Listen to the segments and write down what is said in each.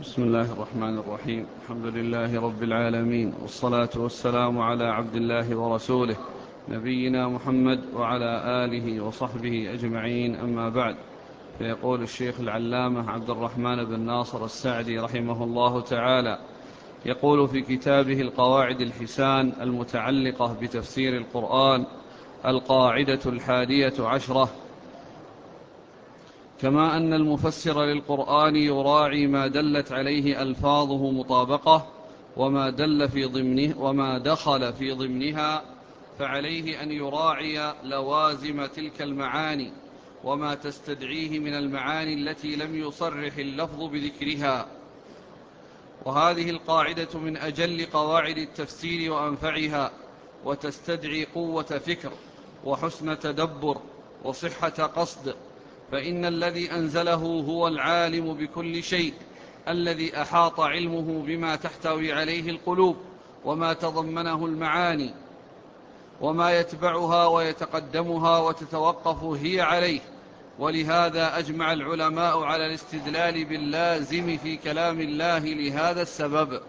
بسم الله الرحمن الرحيم. الحمد لله رب العالمين، والصلاة والسلام على عبد الله ورسوله نبينا محمد وعلى آله وصحبه أجمعين، أما بعد. فيقول الشيخ العلامة عبد الرحمن بن ناصر السعدي رحمه الله تعالى، يقول في كتابه القواعد الحسان المتعلقة بتفسير القرآن: القاعدة 11: كما أن المفسر للقرآن يراعي ما دلت عليه ألفاظه مطابقة وما دخل في ضمنها، فعليه أن يراعي لوازم تلك المعاني وما تستدعيه من المعاني التي لم يصرح اللفظ بذكرها. وهذه القاعدة من أجل قواعد التفسير وأنفعها، وتستدعي قوة فكر وحسن تدبر وصحة قصد، فإن الذي أنزله هو العالم بكل شيء، الذي أحاط علمه بما تحتوي عليه القلوب وما تضمنه المعاني وما يتبعها ويتقدمها وتتوقف هي عليه. ولهذا أجمع العلماء على الاستدلال باللازم في كلام الله لهذا السبب.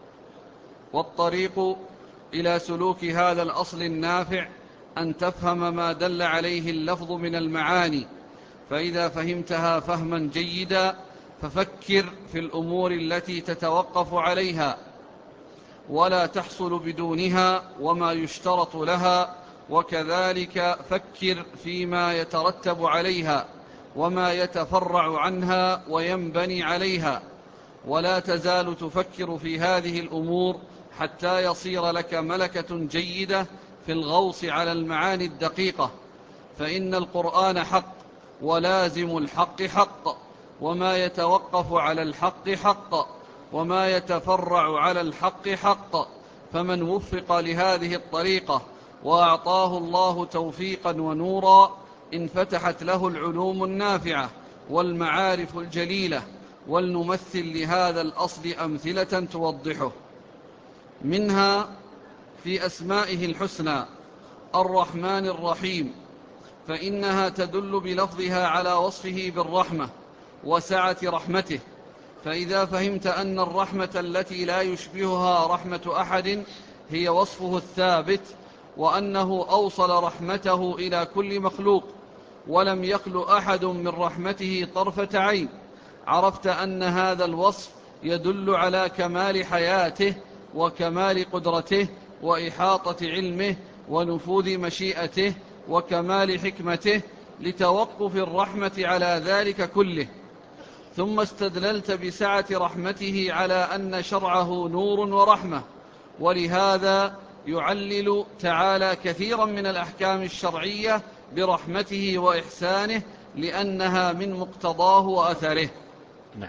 والطريق إلى سلوك هذا الأصل النافع أن تفهم ما دل عليه اللفظ من المعاني، فإذا فهمتها فهما جيدا ففكر في الأمور التي تتوقف عليها ولا تحصل بدونها وما يشترط لها، وكذلك فكر فيما يترتب عليها وما يتفرع عنها وينبني عليها، ولا تزال تفكر في هذه الأمور حتى يصير لك ملكة جيدة في الغوص على المعاني الدقيقة. فإن القرآن حق، ولازم الحق حق، وما يتوقف على الحق حق، وما يتفرع على الحق حق. فمن وفق لهذه الطريقة وأعطاه الله توفيقا ونورا انفتحت له العلوم النافعة والمعارف الجليلة. ولنمثل لهذا الأصل أمثلة توضحه. منها في أسمائه الحسنى الرحمن الرحيم، فإنها تدل بلفظها على وصفه بالرحمة وسعة رحمته. فإذا فهمت أن الرحمة التي لا يشبهها رحمة أحد هي وصفه الثابت، وأنه أوصل رحمته إلى كل مخلوق ولم يخل أحد من رحمته طرفة عين، عرفت أن هذا الوصف يدل على كمال حياته وكمال قدرته وإحاطة علمه ونفوذ مشيئته وكمال حكمته لتوقف الرحمة على ذلك كله. ثم استدللت بسعة رحمته على أن شرعه نور ورحمة، ولهذا يعلل تعالى كثيرا من الأحكام الشرعية برحمته وإحسانه لأنها من مقتضاه وأثره. نعم.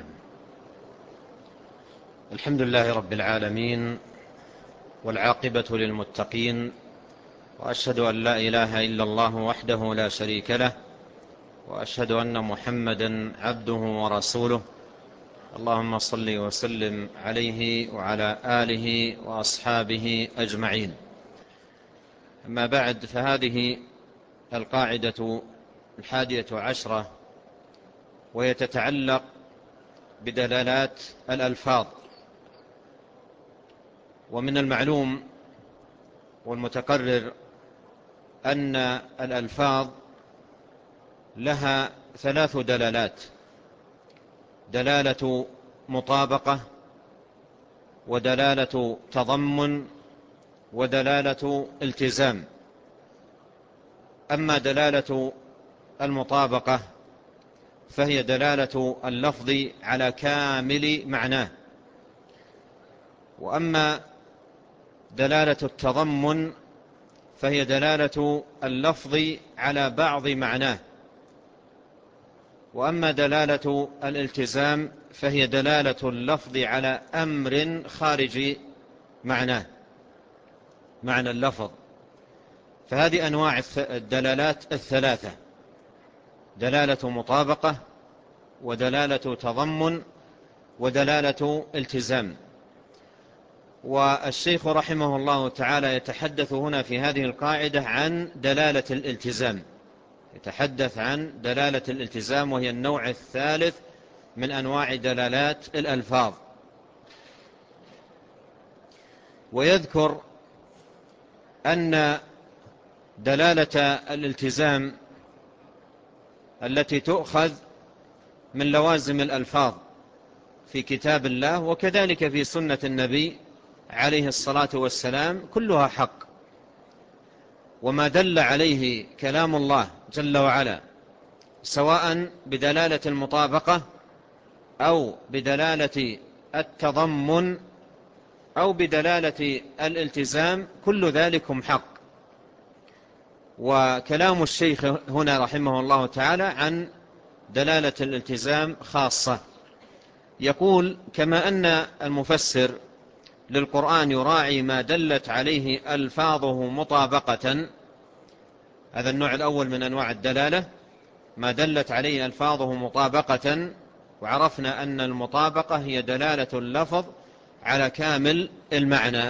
الحمد لله رب العالمين، والعاقبة للمتقين، وأشهد أن لا إله إلا الله وحده لا شريك له، وأشهد أن محمدا عبده ورسوله. اللهم صل وسلم عليه وعلى آله وأصحابه أجمعين. أما بعد، فهذه القاعدة 11، وهي تتعلق بدلالات الألفاظ. ومن المعلوم والمتقرر أن الألفاظ لها 3 دلالات: دلالة مطابقة، ودلالة تضمن، ودلالة التزام. أما دلالة المطابقة فهي دلالة اللفظ على كامل معناه، وأما دلالة التضمن فهي دلالة اللفظ على بعض معناه، وأما دلالة الالتزام فهي دلالة اللفظ على أمر خارج معناه، معنى اللفظ. فهذه أنواع الدلالات 3: دلالة مطابقة، ودلالة تضمن، ودلالة التزام. والشيخ رحمه الله تعالى يتحدث هنا في هذه القاعدة عن دلالة الالتزام، يتحدث عن دلالة الالتزام، وهي النوع الثالث من أنواع دلالات الألفاظ. ويذكر أن دلالة الالتزام التي تؤخذ من لوازم الألفاظ في كتاب الله وكذلك في سنة النبي عليه الصلاة والسلام كلها حق، وما دل عليه كلام الله جل وعلا سواء بدلالة المطابقة أو بدلالة التضمن أو بدلالة الالتزام كل ذلكم حق. وكلام الشيخ هنا رحمه الله تعالى عن دلالة الالتزام خاصة. يقول: كما أن المفسر للقرآن يراعي ما دلت عليه ألفاظه مطابقة، هذا النوع الأول من أنواع الدلالة، ما دلت عليه ألفاظه مطابقة، وعرفنا أن المطابقة هي دلالة اللفظ على كامل المعنى.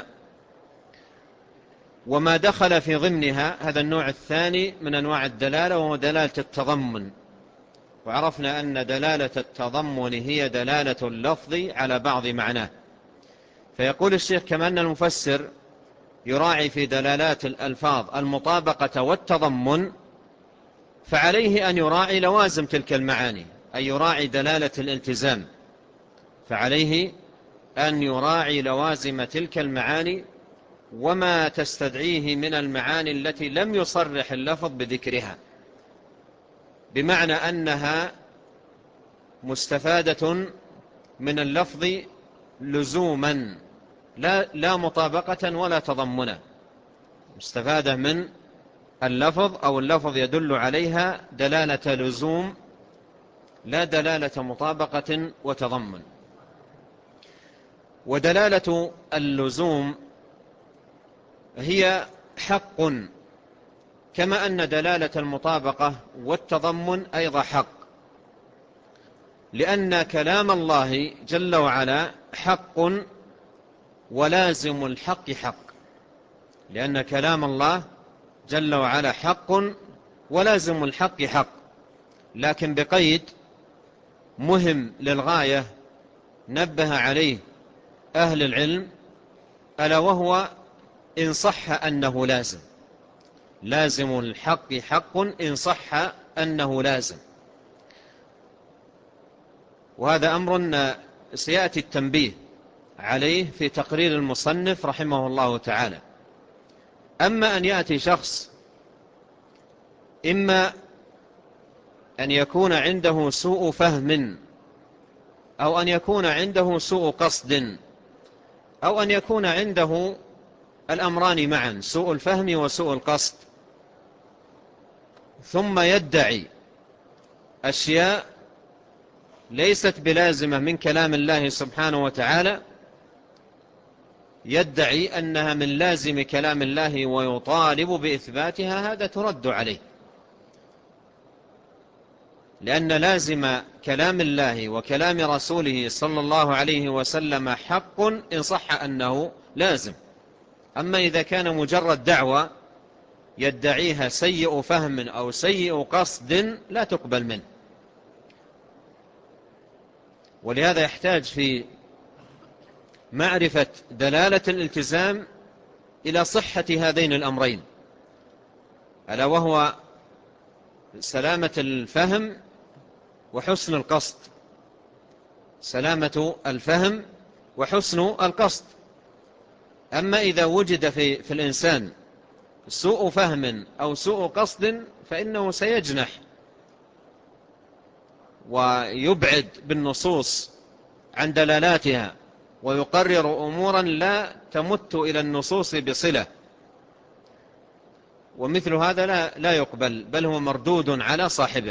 وما دخل في ضمنها هذا النوع الثاني من أنواع الدلالة وهو دلالة التضمن، وعرفنا أن دلالة التضمن هي دلالة اللفظ على بعض معناه. فيقول الشيخ: كما أن المفسر يراعي في دلالات الألفاظ المطابقة والتضمن، فعليه أن يراعي لوازم تلك المعاني، أي يراعي دلالة الالتزام، فعليه أن يراعي لوازم تلك المعاني وما تستدعيه من المعاني التي لم يصرح اللفظ بذكرها، بمعنى أنها مستفادة من اللفظ لزوما لا مطابقة ولا تضمنا، مستفادة من اللفظ أو اللفظ يدل عليها دلالة لزوم لا دلالة مطابقة وتضمن. ودلالة اللزوم هي حق، كما أن دلالة المطابقة والتضمن أيضا حق، لأن كلام الله جل وعلا حق ولازم الحق حق، لأن كلام الله جل وعلا حق ولازم الحق حق، لكن بقيد مهم للغاية نبه عليه أهل العلم، ألا وهو إن صح أنه لازم الحق حق إن صح أنه لازم. وهذا أمر سيأتي التنبيه عليه في تقرير المصنف رحمه الله تعالى. أما أن يأتي شخص إما أن يكون عنده سوء فهم أو أن يكون عنده سوء قصد أو أن يكون عنده الأمران معا، سوء الفهم وسوء القصد، ثم يدعي أشياء ليست بلازمة من كلام الله سبحانه وتعالى، يدعي أنها من لازم كلام الله ويطالب بإثباتها، هذا ترد عليه، لأن لازم كلام الله وكلام رسوله صلى الله عليه وسلم حق إن صح أنه لازم. أما إذا كان مجرد دعوة يدعيها سيء فهم أو سيء قصد لا تقبل منه. ولهذا يحتاج في معرفة دلالة الالتزام إلى صحة هذين الأمرين، ألا وهو سلامة الفهم وحسن القصد، سلامة الفهم وحسن القصد. أما إذا وجد في الإنسان سوء فهم أو سوء قصد فإنه سيجنح ويبعد بالنصوص عن دلالاتها ويقرر أمورا لا تمت إلى النصوص بصلة، ومثل هذا لا يقبل، بل هو مردود على صاحبه.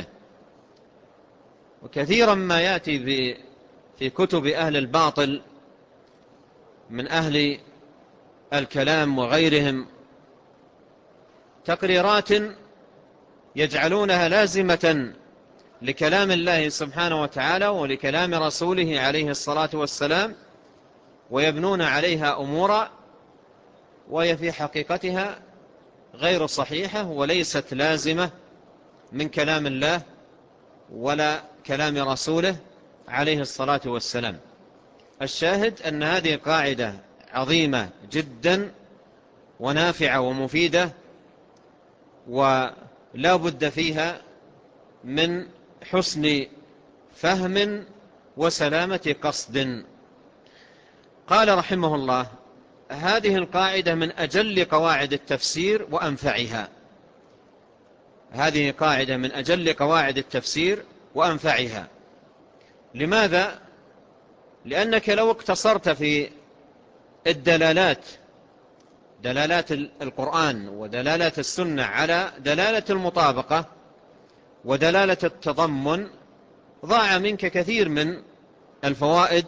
وكثيرا ما يأتي في كتب أهل الباطل من أهل الكلام وغيرهم تقريرات يجعلونها لازمة لكلام الله سبحانه وتعالى ولكلام رسوله عليه الصلاة والسلام، ويبنون عليها أمورا وهي في حقيقتها غير صحيحة وليست لازمة من كلام الله ولا كلام رسوله عليه الصلاة والسلام. الشاهد أن هذه قاعدة عظيمة جدا ونافعة ومفيدة، ولا بد فيها من حسن فهم وسلامة قصد. قال رحمه الله: هذه القاعدة من أجل قواعد التفسير وأنفعها. هذه قاعدة من أجل قواعد التفسير وأنفعها. لماذا؟ لأنك لو اقتصرت في الدلالات، دلالات القرآن ودلالات السنة، على دلالة المطابقة ودلالة التضمن، ضاع منك كثير من الفوائد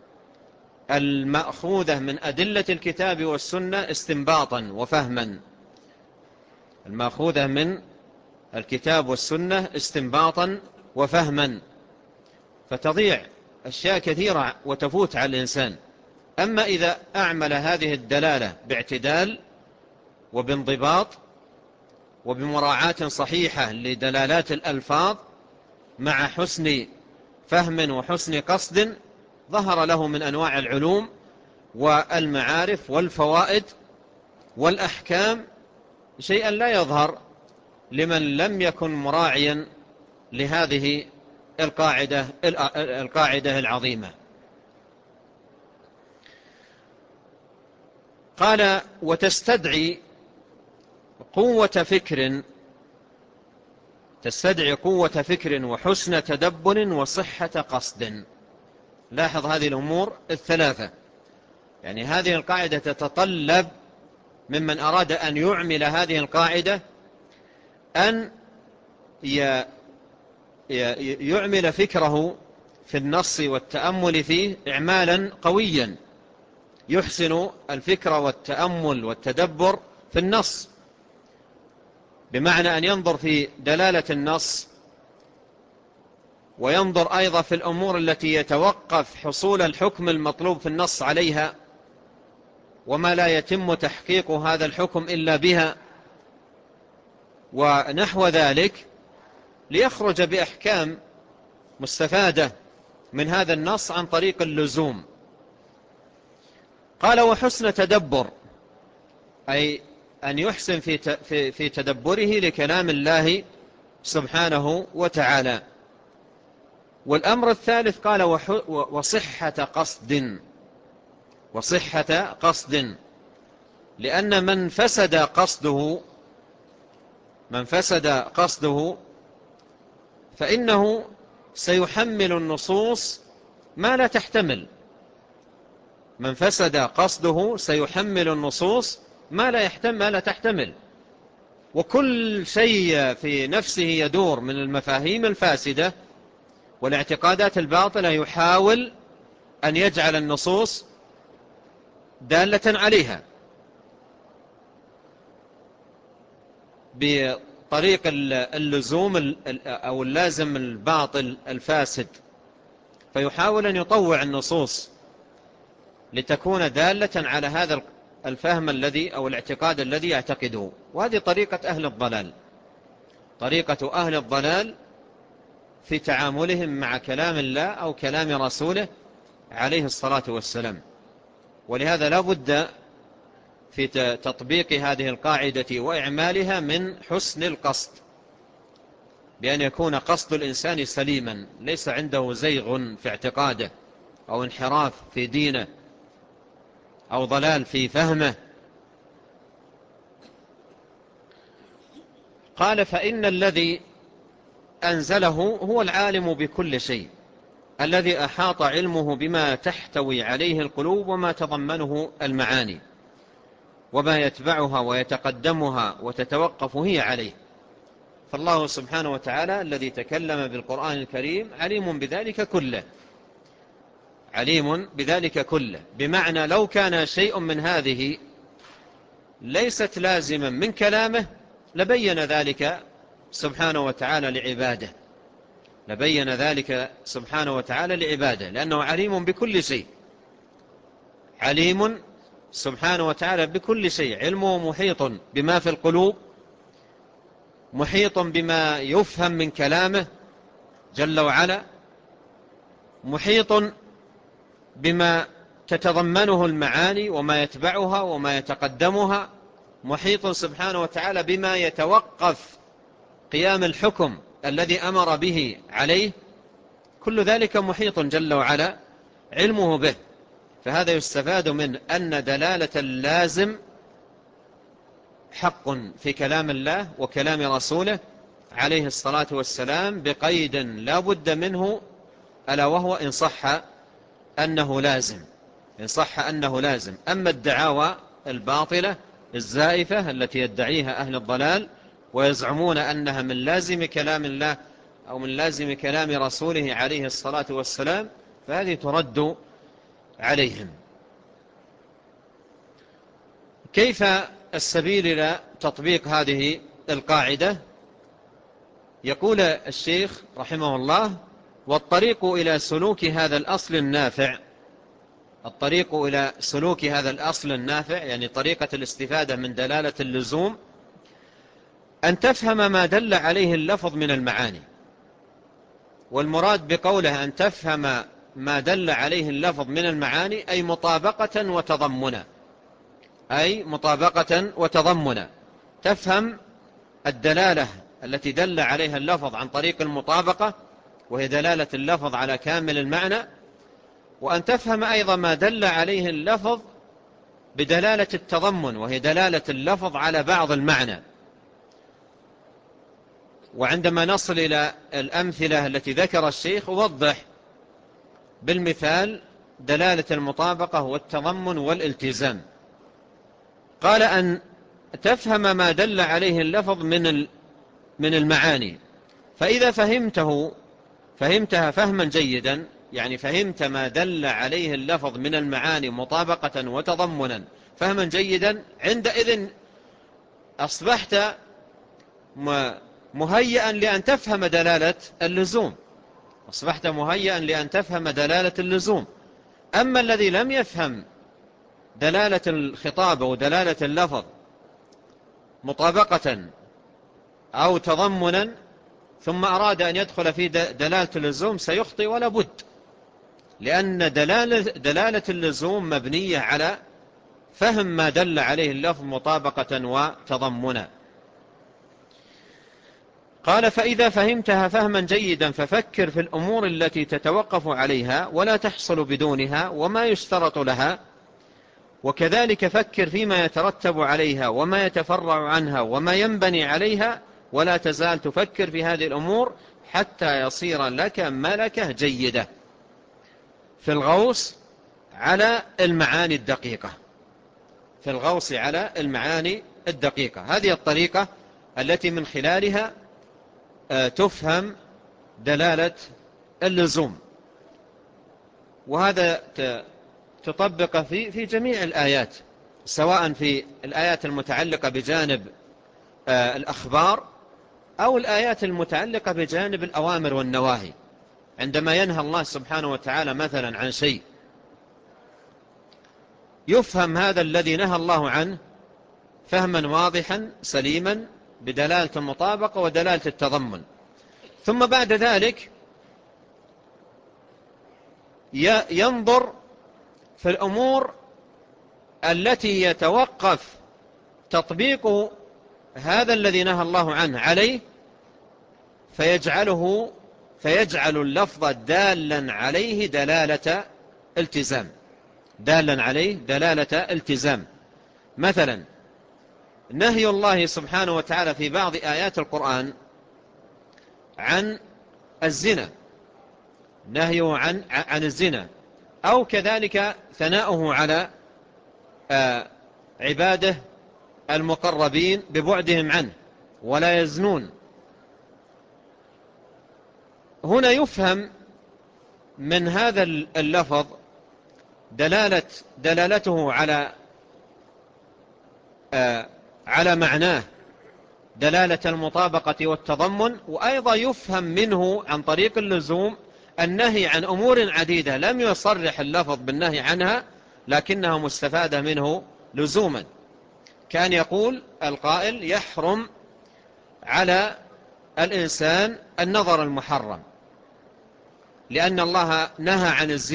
المأخوذة من أدلة الكتاب والسنة استنباطا وفهما، المأخوذة من الكتاب والسنة استنباطا وفهما، فتضيع أشياء كثيرة وتفوت على الإنسان. أما إذا أعمل هذه الدلالة باعتدال وبانضباط وبمراعاة صحيحة لدلالات الألفاظ مع حسن فهم وحسن قصد، ظهر له من أنواع العلوم والمعارف والفوائد والأحكام شيئا لا يظهر لمن لم يكن مراعيا لهذه القاعدة العظيمة. قال: وتستدعي قوة فكر وحسن تدبر وصحة قصد. لاحظ هذه الأمور الثلاثة، يعني هذه القاعدة تتطلب ممن أراد أن يعمل هذه القاعدة أن يعمل فكره في النص والتأمل فيه إعمالا قويا، يحسن الفكر والتأمل والتدبر في النص، بمعنى أن ينظر في دلالة النص، وينظر أيضا في الأمور التي يتوقف حصول الحكم المطلوب في النص عليها، وما لا يتم تحقيق هذا الحكم إلا بها، ونحو ذلك، ليخرج بأحكام مستفادة من هذا النص عن طريق اللزوم. قال: وحسن تدبر، أي أن يحسن في تدبره لكلام الله سبحانه وتعالى. والأمر الثالث قال: وصحة قصد، لأن من فسد قصده فإنه سيحمل النصوص ما لا تحتمل. من فسد قصده سيحمل النصوص ما لا تحتمل، وكل شيء في نفسه يدور من المفاهيم الفاسدة والاعتقادات الباطلة يحاول أن يجعل النصوص دالة عليها بطريق اللزوم أو اللازم الباطل الفاسد، فيحاول أن يطوع النصوص لتكون دالة على هذا الفهم الذي أو الاعتقاد الذي يعتقده. وهذه طريقة أهل الضلال في تعاملهم مع كلام الله أو كلام رسوله عليه الصلاة والسلام. ولهذا لا بد في تطبيق هذه القاعدة وإعمالها من حسن القصد، بأن يكون قصد الإنسان سليما، ليس عنده زيغ في اعتقاده أو انحراف في دينه أو ضلال في فهمه. قال: فإن الذي أنزله هو العالم بكل شيء، الذي أحاط علمه بما تحتوي عليه القلوب وما تضمنه المعاني، وما يتبعها ويتقدمها وتتوقف هي عليه. فالله سبحانه وتعالى الذي تكلم بالقرآن الكريم عليم بذلك كله، بمعنى لو كان شيء من هذه ليست لازما من كلامه لبين ذلك سبحانه وتعالى لعباده، لأنه عليم بكل شيء، عليم سبحانه وتعالى بكل شيء. علمه محيط بما في القلوب، محيط بما يفهم من كلامه جل وعلا، محيط بما تتضمنه المعاني وما يتبعها وما يتقدمها، محيط سبحانه وتعالى بما يتوقف قيام الحكم الذي أمر به عليه، كل ذلك محيط جل وعلا علمه به. فهذا يستفاد من أن دلالة اللازم حق في كلام الله وكلام رسوله عليه الصلاة والسلام، بقيد لا بد منه، ألا وهو إن صح أنه لازم، إن صح أنه لازم. أما الدعاوى الباطلة الزائفة التي يدعيها أهل الضلال ويزعمون أنها من لازم كلام الله أو من لازم كلام رسوله عليه الصلاة والسلام، فهذه ترد عليهم. كيف السبيل إلى تطبيق هذه القاعدة؟ يقول الشيخ رحمه الله: والطريق إلى سلوك هذا الأصل النافع، الطريق إلى سلوك هذا الأصل النافع يعني طريقة الاستفادة من دلالة اللزوم، أن تفهم ما دل عليه اللفظ من المعاني. والمراد بقوله أن تفهم ما دل عليه اللفظ من المعاني أي مطابقة وتضمنا، أي مطابقة وتضمنا. تفهم الدلالة التي دل عليها اللفظ عن طريق المطابقة، وهي دلالة اللفظ على كامل المعنى، وأن تفهم أيضا ما دل عليه اللفظ بدلالة التضمن، وهي دلالة اللفظ على بعض المعنى. وعندما نصل إلى الأمثلة التي ذكر الشيخ وضح بالمثال دلالة المطابقة والتضمن والالتزام. قال أن تفهم ما دل عليه اللفظ من المعاني، فإذا فهمتها فهما جيدا، يعني فهمت ما دل عليه اللفظ من المعاني مطابقة وتضمنا فهما جيدا، عندئذ أصبحت مهيئا لأن تفهم دلالة اللزوم، أصبحت مهيئا لأن تفهم دلالة اللزوم. أما الذي لم يفهم دلالة الخطاب ودلالة اللفظ مطابقة أو تضمنا ثم أراد أن يدخل في دلالة اللزوم سيخطئ ولا بد، لأن دلالة اللزوم مبنية على فهم ما دل عليه اللفظ مطابقة وتضمنا. قال: فإذا فهمتها فهما جيدا ففكر في الأمور التي تتوقف عليها ولا تحصل بدونها وما يشترط لها، وكذلك فكر فيما يترتب عليها وما يتفرع عنها وما ينبني عليها، ولا تزال تفكر في هذه الأمور حتى يصير لك ملكة جيدة في الغوص على المعاني الدقيقة، في الغوص على المعاني الدقيقة. هذه الطريقة التي من خلالها تفهم دلالة اللزوم، وهذا تطبق في جميع الآيات، سواء في الآيات المتعلقة بجانب الأخبار أو الآيات المتعلقة بجانب الأوامر والنواهي. عندما ينهى الله سبحانه وتعالى مثلا عن شيء، يفهم هذا الذي نهى الله عنه فهما واضحا سليما بدلالة المطابقة ودلالة التضمن، ثم بعد ذلك ينظر في الأمور التي يتوقف تطبيق هذا الذي نهى الله عنه عليه، فيجعل اللفظ دالا عليه دلالة التزام، دالا عليه دلالة التزام. مثلا نهي الله سبحانه وتعالى في بعض آيات القرآن عن الزنا، نهيه عن الزنا، أو كذلك ثناؤه على عباده المقربين ببعدهم عنه ولا يزنون. هنا يفهم من هذا اللفظ دلالته على معناه دلالة المطابقة والتضمن، وأيضا يفهم منه عن طريق اللزوم النهي عن أمور عديدة لم يصرح اللفظ بالنهي عنها لكنها مستفادة منه لزوما. كان يقول القائل: يحرم على الإنسان النظر المحرم، لأن الله نهى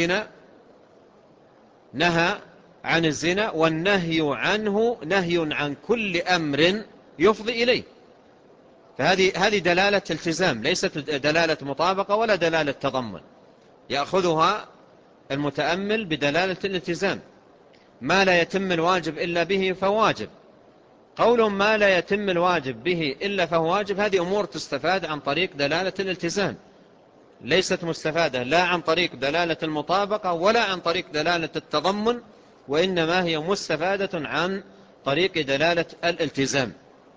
عن الزنا، والنهي عنه نهي عن كل أمر يفضي إليه. فهذه دلالة التزام، ليست دلالة مطابقة ولا دلالة تضمن. يأخذها المتأمل بدلالة الالتزام. ما لا يتم الواجب إلا به فهو واجب. قول ما لا يتم الواجب به إلا فهو واجب، هذه أمور تستفاد عن طريق دلالة الالتزام، ليست مستفادة لا عن طريق دلالة المطابقة ولا عن طريق دلالة التضمن، وإنما هي مستفادة عن طريق دلالة الالتزام.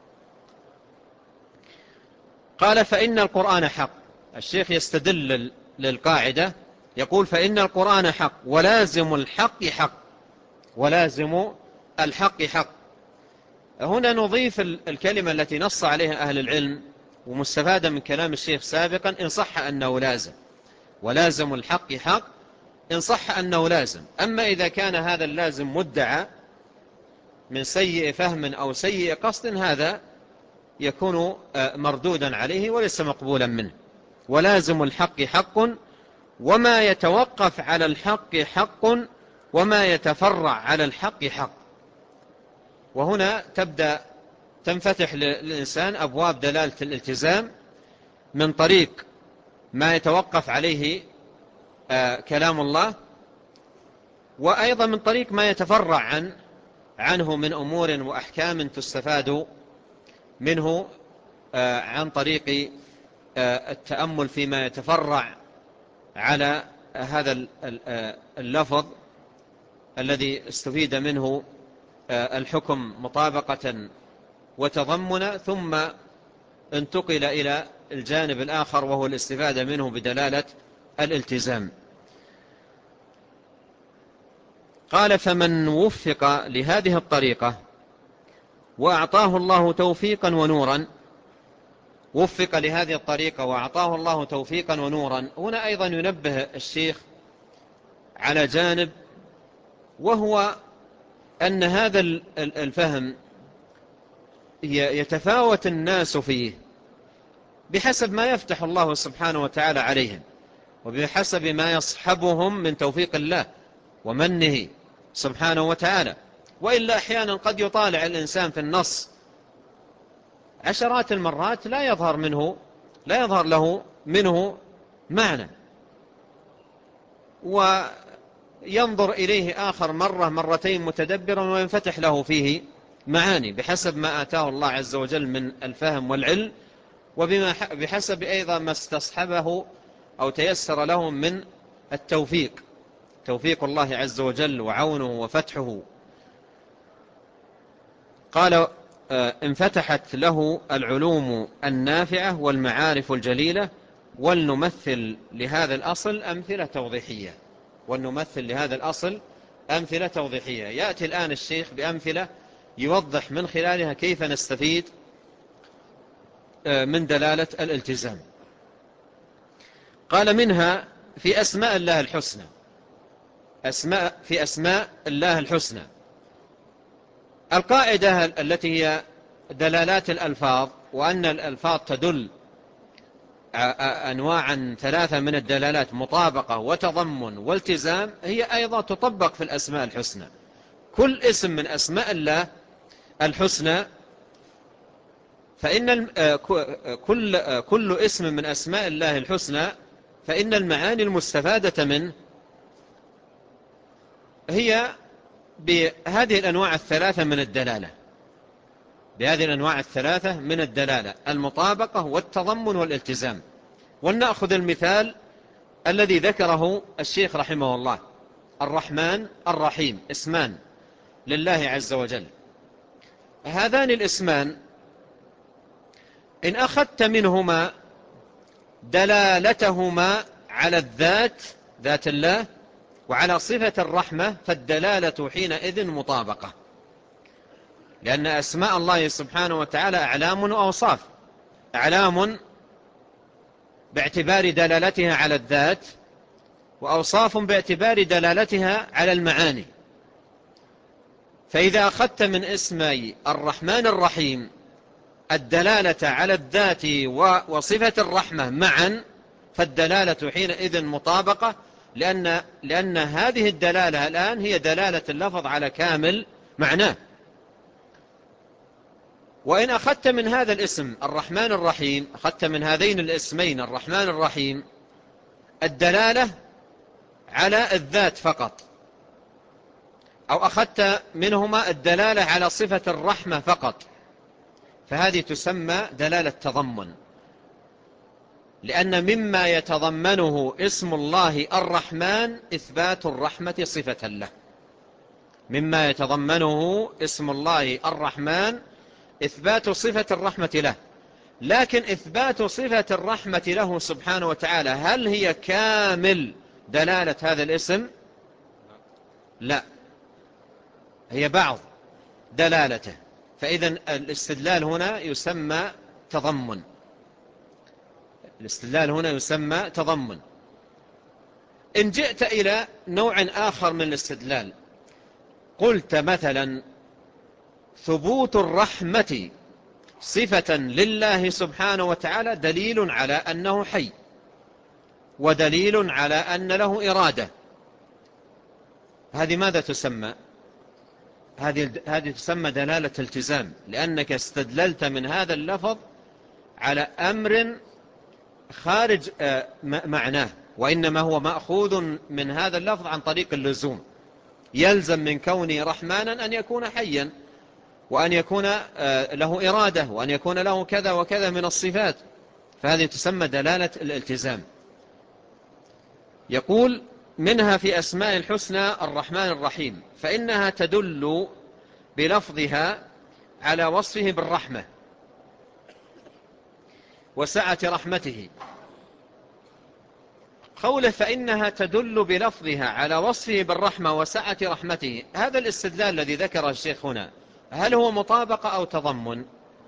قال فإن القرآن حق. الشيخ يستدل للقاعدة، يقول فإن القرآن حق ولازم الحق حق، ولازم الحق حق. هنا نضيف الكلمة التي نص عليها أهل العلم ومستفادة من كلام الشيخ سابقا، إن صح أنه لازم، ولازم الحق حق إن صح أنه لازم. أما إذا كان هذا اللازم مدعى من سيء فهم أو سيء قصد، هذا يكون مردودا عليه وليس مقبولا منه. ولازم الحق حق، وما يتوقف على الحق حق، وما يتفرع على الحق حق. وهنا تنفتح للإنسان أبواب دلالة الالتزام من طريق ما يتوقف عليه كلام الله، وأيضا من طريق ما يتفرع عنه من أمور وأحكام تستفاد منه عن طريق التأمل فيما يتفرع على هذا اللفظ الذي استفيد منه الحكم مطابقة وتضمنا، ثم انتقل إلى الجانب الآخر وهو الاستفادة منه بدلالة الالتزام. قال فمن وفق لهذه الطريقة وأعطاه الله توفيقا ونورا، وفق لهذه الطريقة وأعطاه الله توفيقا ونورا. هنا أيضا ينبه الشيخ على جانب، وهو أن هذا الفهم يتفاوت الناس فيه بحسب ما يفتح الله سبحانه وتعالى عليهم، وبحسب ما يصحبهم من توفيق الله ومنه سبحانه وتعالى. وإلا أحيانا قد يطالع الإنسان في النص عشرات المرات لا يظهر له منه معنى، وينظر إليه آخر مرة مرتين متدبرا وينفتح له فيه معاني بحسب ما آتاه الله عز وجل من الفهم والعلم، وبحسب أيضا ما استصحبه أو تيسر له من التوفيق، توفيق الله عز وجل وعونه وفتحه. قال انفتحت له العلوم النافعة والمعارف الجليلة، ولنمثل لهذا الأصل أمثلة توضيحية. ولنمثل لهذا الأصل أمثلة توضيحية. يأتي الآن الشيخ بأمثلة يوضح من خلالها كيف نستفيد من دلالة الالتزام. قال منها في أسماء الله الحسنى، في أسماء الله الحسنى. القاعدة التي هي دلالات الألفاظ، وأن الألفاظ تدل أنواعا ثلاثة من الدلالات، مطابقة وتضمن والتزام، هي أيضا تطبق في الأسماء الحسنى. كل اسم من أسماء الله الحسنى، فإن كل اسم من أسماء الله الحسنى فإن المعاني المستفادة منه هي بهذه الأنواع الثلاثة من الدلالة، بهذه الأنواع الثلاثة من الدلالة: المطابقة والتضمن والالتزام. ولنأخذ المثال الذي ذكره الشيخ رحمه الله: الرحمن الرحيم، اسمان لله عز وجل. هذان الاسمان إن أخذت منهما دلالتهما على الذات، ذات الله، وعلى صفة الرحمة، فالدلالة حينئذ مطابقة، لأن أسماء الله سبحانه وتعالى أعلام وأوصاف. أعلام باعتبار دلالتها على الذات، وأوصاف باعتبار دلالتها على المعاني. فإذا أخذت من اسمي الرحمن الرحيم الدلالة على الذات وصفة الرحمة معا، فالدلالة حينئذ مطابقة، لأن هذه الدلالة الآن هي دلالة اللفظ على كامل معناه. وإن أخذت من هذا الاسم الرحمن الرحيم، أخذت من هذين الاسمين الرحمن الرحيم الدلالة على الذات فقط، أو أخذت منهما الدلالة على صفة الرحمة فقط، فهذه تسمى دلالة تضمن، لأن مما يتضمنه اسم الله الرحمن إثبات الرحمة صفة له. مما يتضمنه اسم الله الرحمن إثبات صفة الرحمة له. لكن إثبات صفة الرحمة له سبحانه وتعالى هل هي كامل دلالة هذا الاسم؟ لا، هي بعض دلالته. فإذا الاستدلال هنا يسمى تضمن. الاستدلال هنا يسمى تضمن. إن جئت إلى نوع آخر من الاستدلال، قلت مثلا ثبوت الرحمة صفة لله سبحانه وتعالى دليل على أنه حي، ودليل على أن له إرادة. هذه ماذا تسمى؟ هذه تسمى دلالة التزام، لأنك استدللت من هذا اللفظ على أمر خارج معناه، وإنما هو مأخوذ من هذا اللفظ عن طريق اللزوم. يلزم من كونه رحمانا أن يكون حيا، وأن يكون له إرادة، وأن يكون له كذا وكذا من الصفات، فهذه تسمى دلالة الالتزام. يقول منها في أسماء الحسنى الرحمن الرحيم، فإنها تدل بلفظها على وصفه بالرحمة وسعة رحمته. قوله فإنها تدل بلفظها على وصفه بالرحمة وسعة رحمته، هذا الاستدلال الذي ذكره الشيخ هنا هل هو مطابقة أو تضمن؟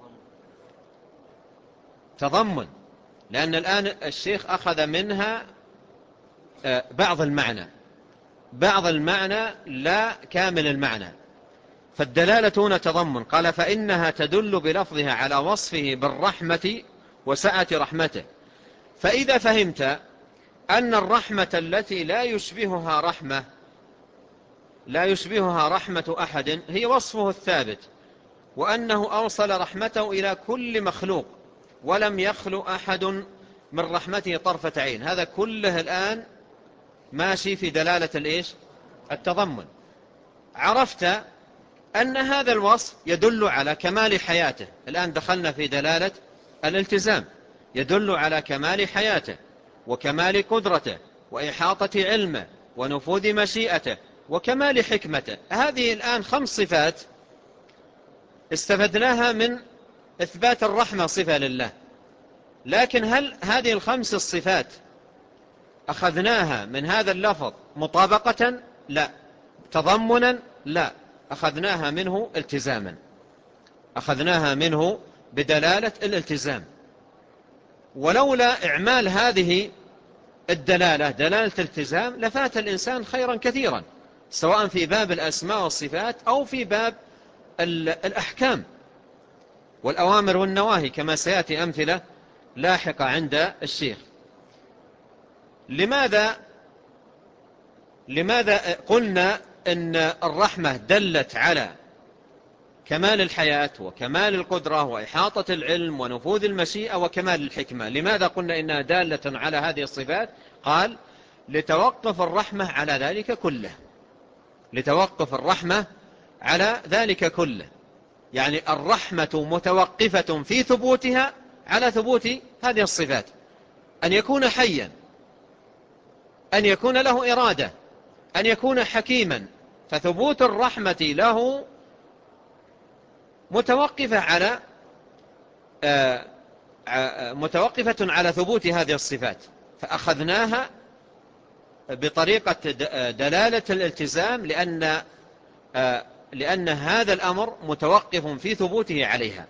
تضمن، لأن الآن الشيخ أخذ منها بعض المعنى لا كامل المعنى، فالدلالة هنا تضمن. قال فإنها تدل بلفظها على وصفه بالرحمة وسعة رحمته. فإذا فهمت أن الرحمة التي لا يشبهها رحمة أحد هي وصفه الثابت، وأنه أوصل رحمته إلى كل مخلوق ولم يخلو أحد من رحمته طرفة عين، هذا كله الآن ماشي في دلالة التضمن. عرفت أن هذا الوصف يدل على كمال حياته. الآن دخلنا في دلالة الالتزام، يدل على كمال حياته وكمال قدرته وإحاطة علمه ونفوذ مشيئته وكمال حكمته. هذه الآن 5 صفات استفدناها من إثبات الرحمة صفة لله. لكن هل هذه ال5 الصفات أخذناها من هذا اللفظ مطابقة؟ لا. تضمنا؟ لا. أخذناها منه التزاما، أخذناها منه بدلالة الالتزام. ولولا إعمال هذه الدلالة دلالة الالتزام لفات الإنسان خيرا كثيرا، سواء في باب الأسماء والصفات أو في باب الأحكام والأوامر والنواهي، كما سيأتي أمثلة لاحقة عند الشيخ. لماذا قلنا أن الرحمة دلت على كمال الحياة وكمال القدرة وإحاطة العلم ونفوذ المشيئة وكمال الحكمة؟ لماذا قلنا إنها دالة على هذه الصفات؟ قال لتوقف الرحمة على ذلك كله. لتوقف الرحمة على ذلك كله، يعني الرحمة متوقفة في ثبوتها على ثبوت هذه الصفات: أن يكون حيا، أن يكون له إرادة، أن يكون حكيما. فثبوت الرحمة له متوقفة على ثبوت هذه الصفات، فأخذناها بطريقة دلالة الالتزام لأن هذا الأمر متوقف في ثبوته عليها.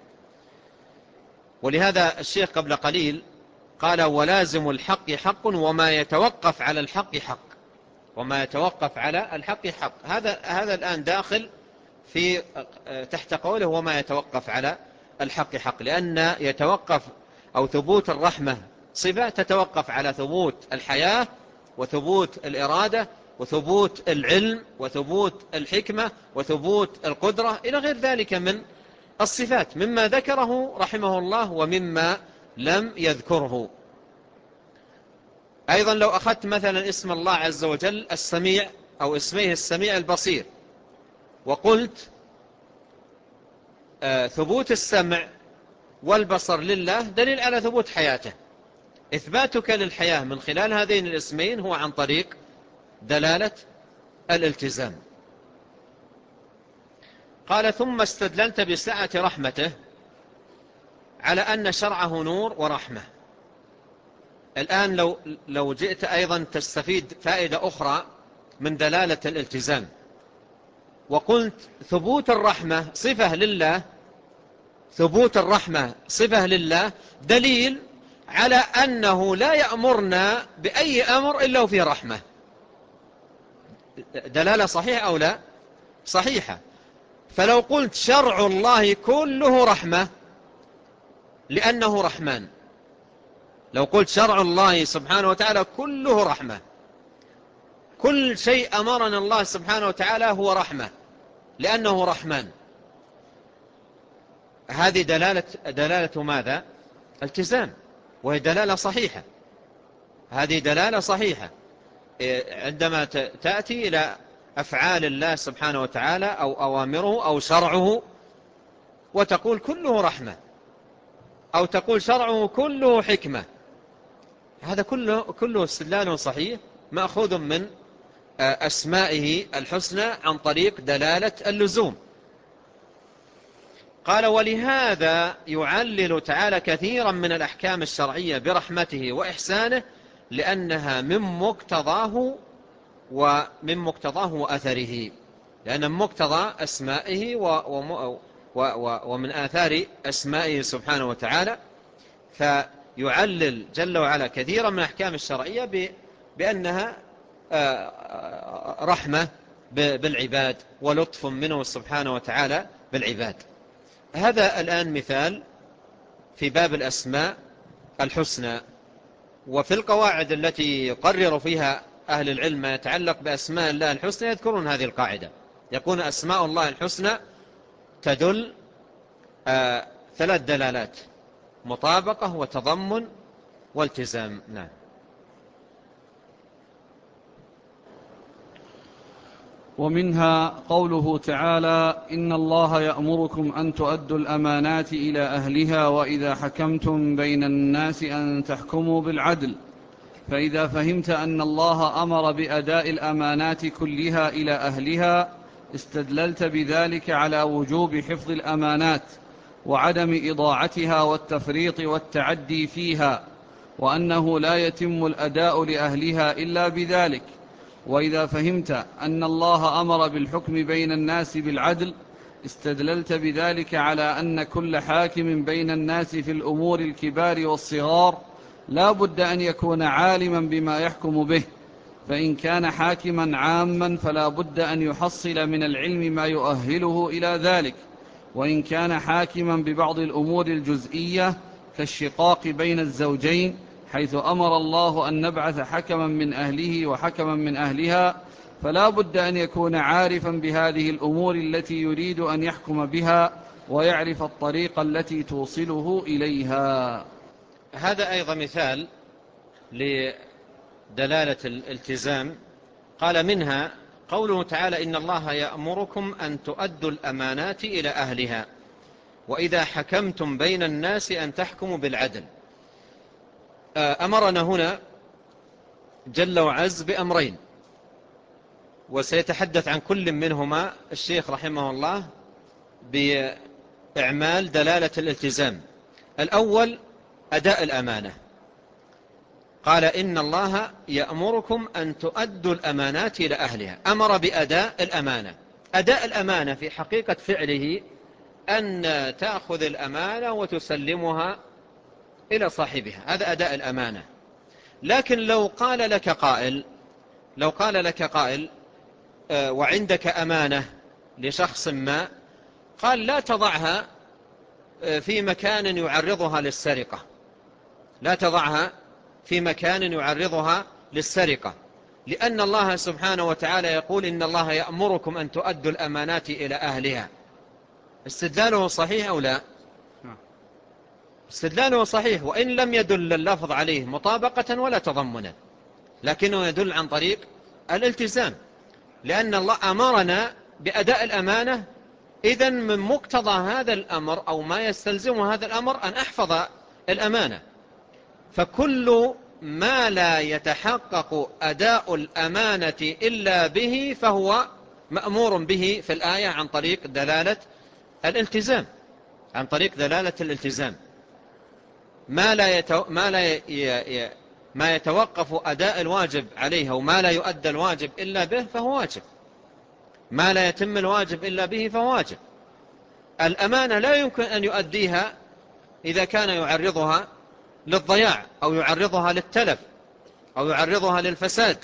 ولهذا الشيخ قبل قليل قال ولازم الحق حق وما يتوقف على الحق حق. وما يتوقف على الحق حق، هذا الآن داخل في تحت قوله وما يتوقف على الحق حق، لأن يتوقف أو ثبوت الرحمة صفة تتوقف على ثبوت الحياة وثبوت الإرادة وثبوت العلم وثبوت الحكمة وثبوت القدرة إلى غير ذلك من الصفات، مما ذكره رحمه الله ومما لم يذكره. أيضا لو أخذت مثلا اسم الله عز وجل السميع أو اسميه السميع البصير، وقلت ثبوت السمع والبصر لله دليل على ثبوت حياته، إثباتك للحياة من خلال هذين الاسمين هو عن طريق دلالة الالتزام. قال ثم استدللت بسعة رحمته على أن شرعه نور ورحمة. الآن لو جئت أيضا تستفيد فائدة أخرى من دلالة الالتزام، وقلت ثبوت الرحمة صفة لله، ثبوت الرحمة صفة لله دليل على أنه لا يأمرنا بأي أمر إلا وفيه رحمة. دلالة صحيحة أو لا؟ صحيحة. فلو قلت شرع الله كله رحمة لأنه رحمن، لو قلت شرع الله سبحانه وتعالى كله رحمة، كل شيء أمرنا الله سبحانه وتعالى هو رحمة لأنه رحمن، هذه دلالة ماذا؟ التزام، وهي دلالة صحيحة. هذه دلالة صحيحة عندما تأتي إلى أفعال الله سبحانه وتعالى أو أوامره أو شرعه وتقول كله رحمة أو تقول شرعه كله حكمة، هذا كله استدلال صحيح مأخوذ من أسمائه الحسنى عن طريق دلالة اللزوم. قال ولهذا يعلل تعالى كثيرا من الأحكام الشرعية برحمته وإحسانه لأنها من مقتضاه وأثره، لأن من مقتضى أسمائه ومن آثار أسمائه سبحانه وتعالى، فيعلل جل وعلا كثيرا من الأحكام الشرعية بأنها رحمة بالعباد ولطف منه سبحانه وتعالى بالعباد. هذا الآن مثال في باب الأسماء الحسنى. وفي القواعد التي يقرر فيها أهل العلم ما يتعلق بأسماء الله الحسنى يذكرون هذه القاعدة، يكون أسماء الله الحسنى تدل 3 دلالات: مطابقة وتضمن والتزام. نعم. ومنها قوله تعالى إن الله يأمركم أن تؤدوا الأمانات إلى أهلها وإذا حكمتم بين الناس أن تحكموا بالعدل. فإذا فهمت أن الله أمر بأداء الأمانات كلها إلى أهلها استدللت بذلك على وجوب حفظ الأمانات وعدم إضاعتها والتفريط والتعدي فيها، وأنه لا يتم الأداء لأهلها إلا بذلك. وإذا فهمت أن الله أمر بالحكم بين الناس بالعدل استدللت بذلك على أن كل حاكم بين الناس في الأمور الكبار والصغار لا بد أن يكون عالما بما يحكم به، فإن كان حاكما عاما فلا بد أن يحصل من العلم ما يؤهله إلى ذلك، وإن كان حاكما ببعض الأمور الجزئية كالشقاق بين الزوجين حيث أمر الله أن نبعث حكما من أهله وحكما من أهلها فلا بد أن يكون عارفا بهذه الأمور التي يريد أن يحكم بها ويعرف الطريق التي توصله إليها. هذا أيضا مثال لدلالة الالتزام. قال منها قوله تعالى إن الله يأمركم أن تؤدوا الأمانات إلى أهلها وإذا حكمتم بين الناس أن تحكموا بالعدل. أمرنا هنا جل وعز بأمرين، وسيتحدث عن كل منهما الشيخ رحمه الله بإعمال دلالة الالتزام. الأول أداء الأمانة، قال إن الله يأمركم أن تؤدوا الأمانات إلى أهلها، أمر بأداء الأمانة. أداء الأمانة في حقيقة فعله أن تأخذ الأمانة وتسلمها إلى صاحبها، هذا أداء الأمانة. لكن لو قال لك قائل وعندك أمانة لشخص ما، قال لا تضعها في مكان يعرضها للسرقة، لا تضعها في مكان يعرضها للسرقة، لأن الله سبحانه وتعالى يقول إن الله يأمركم أن تؤدوا الأمانات إلى أهلها. استدلاله صحيح أو لا؟ استدلاله صحيح، وإن لم يدل اللفظ عليه مطابقة ولا تضمنا، لكنه يدل عن طريق الالتزام، لأن الله أمرنا بأداء الأمانة. إذن من مقتضى هذا الأمر أو ما يستلزم هذا الأمر أن أحفظ الأمانة. فكل ما لا يتحقق أداء الأمانة إلا به فهو مأمور به في الآية عن طريق دلالة الالتزام، عن طريق دلالة الالتزام. ما يتوقف أداء الواجب عليه وما لا يؤدى الواجب إلا به فهو واجب، ما لا يتم الواجب إلا به فهو واجب. الأمانة لا يمكن أن يؤديها إذا كان يعرضها للضياع أو يعرضها للتلف أو يعرضها للفساد.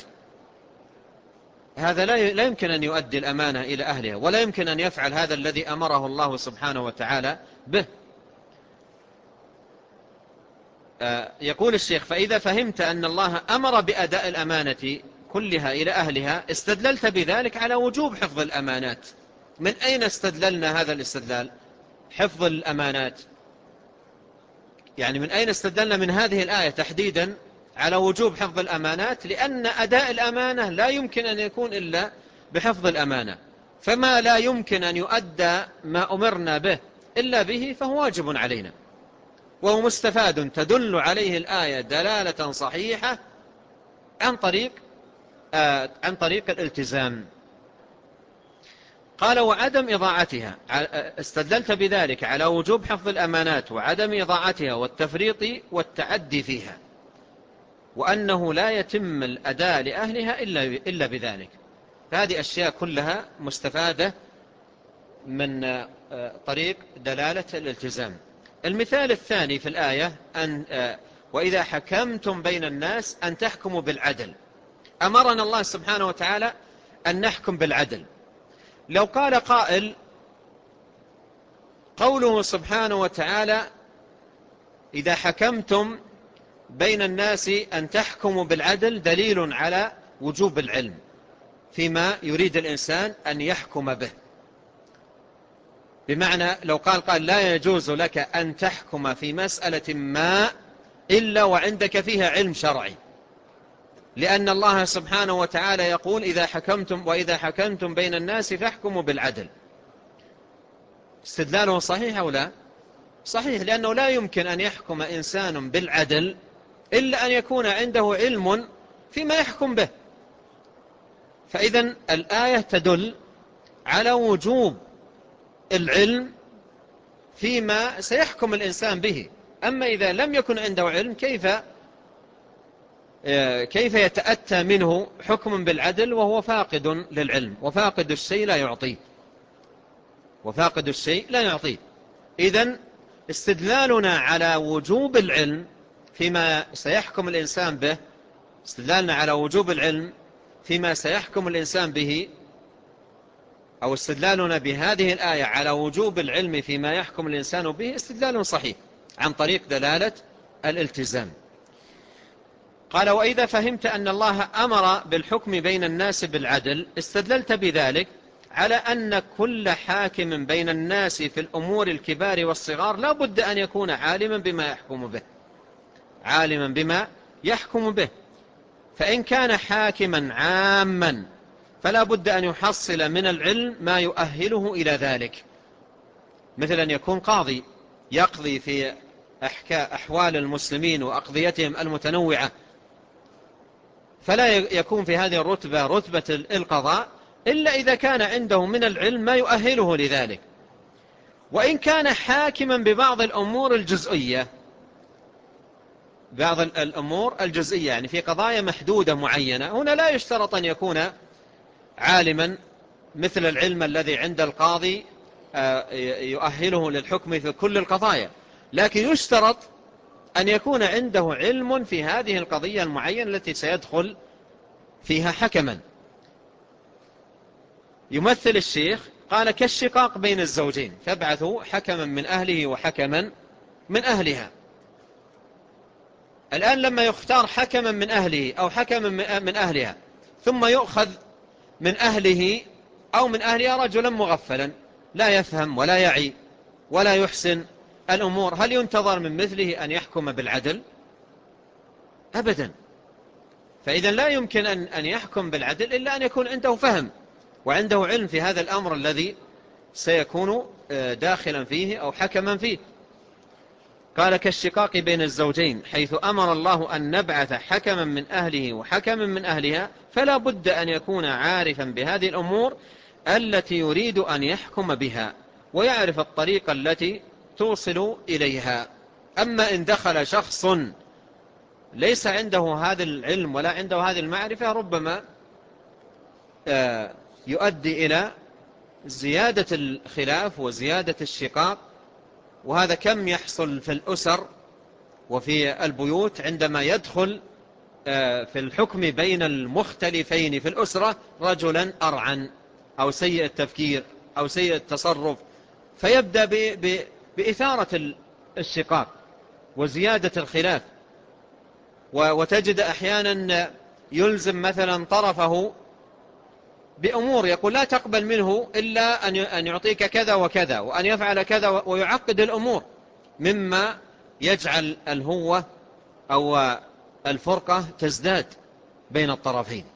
هذا لا يمكن أن يؤدي الأمانة إلى أهلها، ولا يمكن أن يفعل هذا الذي أمره الله سبحانه وتعالى به. يقول الشيخ: فإذا فهمت أن الله أمر بأداء الأمانة كلها إلى أهلها استدللت بذلك على وجوب حفظ الأمانات. من أين استدللنا هذا الاستدلال؟ حفظ الأمانات، يعني من أين استدلنا من هذه الآية تحديدا على وجوب حفظ الأمانات؟ لأن أداء الأمانة لا يمكن أن يكون إلا بحفظ الأمانة، فما لا يمكن أن يؤدى ما أمرنا به إلا به فهو واجب علينا، وهو مستفاد تدل عليه الآية دلالة صحيحة عن طريق الالتزام. قال: وعدم إضاعتها، استدللت بذلك على وجوب حفظ الأمانات وعدم إضاعتها والتفريط والتعدي فيها، وأنه لا يتم الأداء لأهلها إلا بذلك. فهذه أشياء كلها مستفادة من طريق دلالة الالتزام. المثال الثاني في الآية وإذا حكمتم بين الناس أن تحكموا بالعدل. أمرنا الله سبحانه وتعالى أن نحكم بالعدل. لو قال قائل: قوله سبحانه وتعالى إذا حكمتم بين الناس أن تحكموا بالعدل دليل على وجوب العلم فيما يريد الإنسان أن يحكم به. بمعنى لو قال لا يجوز لك أن تحكم في مسألة ما إلا وعندك فيها علم شرعي، لأن الله سبحانه وتعالى يقول وإذا حكمتم بين الناس فاحكموا بالعدل. استدلاله صحيح أو لا؟ صحيح، لأنه لا يمكن أن يحكم إنسان بالعدل إلا أن يكون عنده علم فيما يحكم به. فإذن الآية تدل على وجوب العلم فيما سيحكم الإنسان به. أما إذا لم يكن عنده علم كيف يتأتى منه حكم بالعدل وهو فاقد للعلم، وفاقد الشيء لا يعطيه. إذن استدلالنا على وجوب العلم فيما سيحكم الإنسان به، استدلالنا على وجوب العلم فيما سيحكم الإنسان به، أو استدلالنا بهذه الآية على وجوب العلم فيما يحكم الإنسان به استدلال صحيح عن طريق دلالة الالتزام. قال: وإذا فهمت أن الله أمر بالحكم بين الناس بالعدل استدللت بذلك على أن كل حاكم بين الناس في الأمور الكبار والصغار لا بد أن يكون عالما بما يحكم به. فإن كان حاكما عاما فلا بد أن يحصل من العلم ما يؤهله إلى ذلك، مثل أن يكون قاضي يقضي في أحوال المسلمين وأقضيتهم المتنوعة، فلا يكون في هذه الرتبة رتبة القضاء إلا إذا كان عنده من العلم ما يؤهله لذلك. وإن كان حاكما ببعض الأمور الجزئية، يعني في قضايا محدودة معينة، هنا لا يشترط أن يكون عالما مثل العلم الذي عند القاضي يؤهله للحكم في كل القضايا، لكن يشترط أن يكون عنده علم في هذه القضية المعينة التي سيدخل فيها حكما. يمثل الشيخ قال: كالشقاق بين الزوجين فابعثوا حكما من أهله وحكما من أهلها. الآن لما يختار حكما من أهله أو حكما من أهلها، ثم يؤخذ من أهله أو من أهلها رجلا مغفلا لا يفهم ولا يعي ولا يحسن الأمور، هل ينتظر من مثله أن يحكم بالعدل؟ أبدا. فإذا لا يمكن أن يحكم بالعدل إلا أن يكون عنده فهم وعنده علم في هذا الأمر الذي سيكون داخلا فيه أو حكما فيه. قال كالشقاق بين الزوجين، حيث أمر الله أن نبعث حكما من أهله وحكما من أهلها، فلا بد أن يكون عارفا بهذه الأمور التي يريد أن يحكم بها، ويعرف الطريقة التي توصل إليها. أما إن دخل شخص ليس عنده هذا العلم ولا عنده هذه المعرفة، ربما يؤدي إلى زيادة الخلاف وزيادة الشقاق. وهذا كم يحصل في الأسر وفي البيوت عندما يدخل في الحكم بين المختلفين في الأسرة رجلا أرعن أو سيء التفكير أو سيء التصرف، فيبدأ بإثارة الشقاق وزيادة الخلاف. وتجد أحيانا يلزم مثلا طرفه بأمور، يقول لا تقبل منه إلا أن يعطيك كذا وكذا وأن يفعل كذا، ويعقد الأمور مما يجعل الهوة أو الفرقة تزداد بين الطرفين.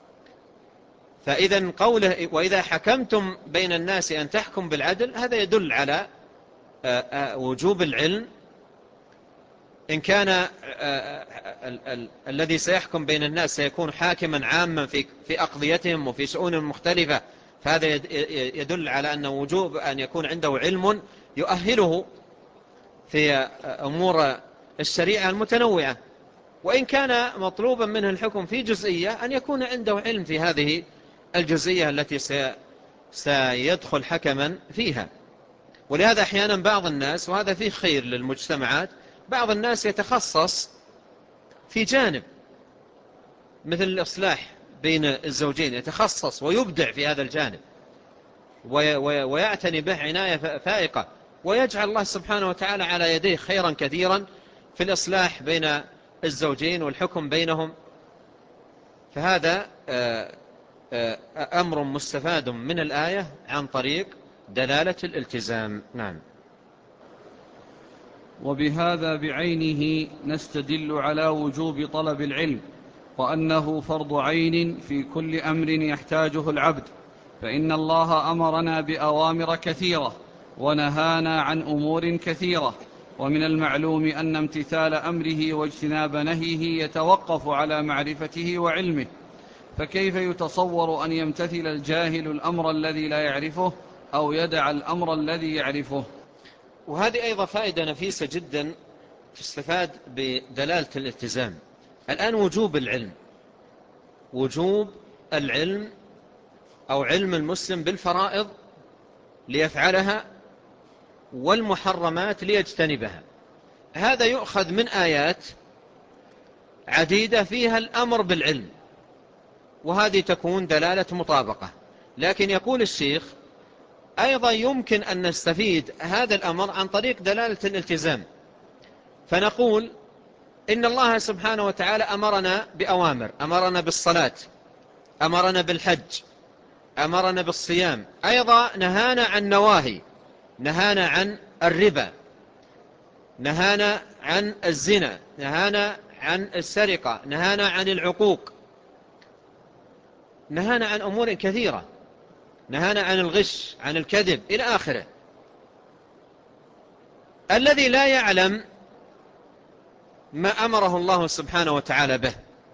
فإذا قوله وإذا حكمتم بين الناس أن تحكم بالعدل، هذا يدل على وجوب العلم. إن كان الذي سيحكم بين الناس سيكون حاكما عاما في أقضيتهم وفي شؤون مختلفة، فهذا يدل على أن وجوب أن يكون عنده علم يؤهله في أمور الشريعة المتنوعة. وإن كان مطلوبا منه الحكم في جزئية، أن يكون عنده علم في هذه الجزئية التي سيدخل حكما فيها. ولهذا أحيانا بعض الناس، وهذا فيه خير للمجتمعات، بعض الناس يتخصص في جانب مثل الإصلاح بين الزوجين، يتخصص ويبدع في هذا الجانب ويعتني به عناية فائقة، ويجعل الله سبحانه وتعالى على يديه خيرا كثيرا في الإصلاح بين الزوجين والحكم بينهم. فهذا أمر مستفاد من الآية عن طريق دلالة الالتزام. نعم. وبهذا بعينه نستدل على وجوب طلب العلم، وأنه فرض عين في كل أمر يحتاجه العبد، فإن الله أمرنا بأوامر كثيرة ونهانا عن أمور كثيرة، ومن المعلوم أن امتثال أمره واجتناب نهيه يتوقف على معرفته وعلمه، فكيف يتصور أن يمتثل الجاهل الأمر الذي لا يعرفه أو يدع الأمر الذي يعرفه؟ وهذه أيضا فائدة نفيسة جدا تستفاد بدلالة الالتزام. الآن وجوب العلم أو علم المسلم بالفرائض ليفعلها والمحرمات ليجتنبها، هذا يؤخذ من آيات عديدة فيها الأمر بالعلم، وهذه تكون دلالة مطابقة. لكن يقول الشيخ أيضا يمكن أن نستفيد هذا الأمر عن طريق دلالة الالتزام، فنقول إن الله سبحانه وتعالى أمرنا بأوامر، أمرنا بالصلاة، أمرنا بالحج، أمرنا بالصيام، أيضا نهانا عن نواهي، نهانا عن الربا، نهانا عن الزنا، نهانا عن السرقة، نهانا عن العقوق، نهانا عن أمور كثيرة، نهانا عن الغش، عن الكذب، إلى آخره. الذي لا يعلم ما أمره الله سبحانه وتعالى به،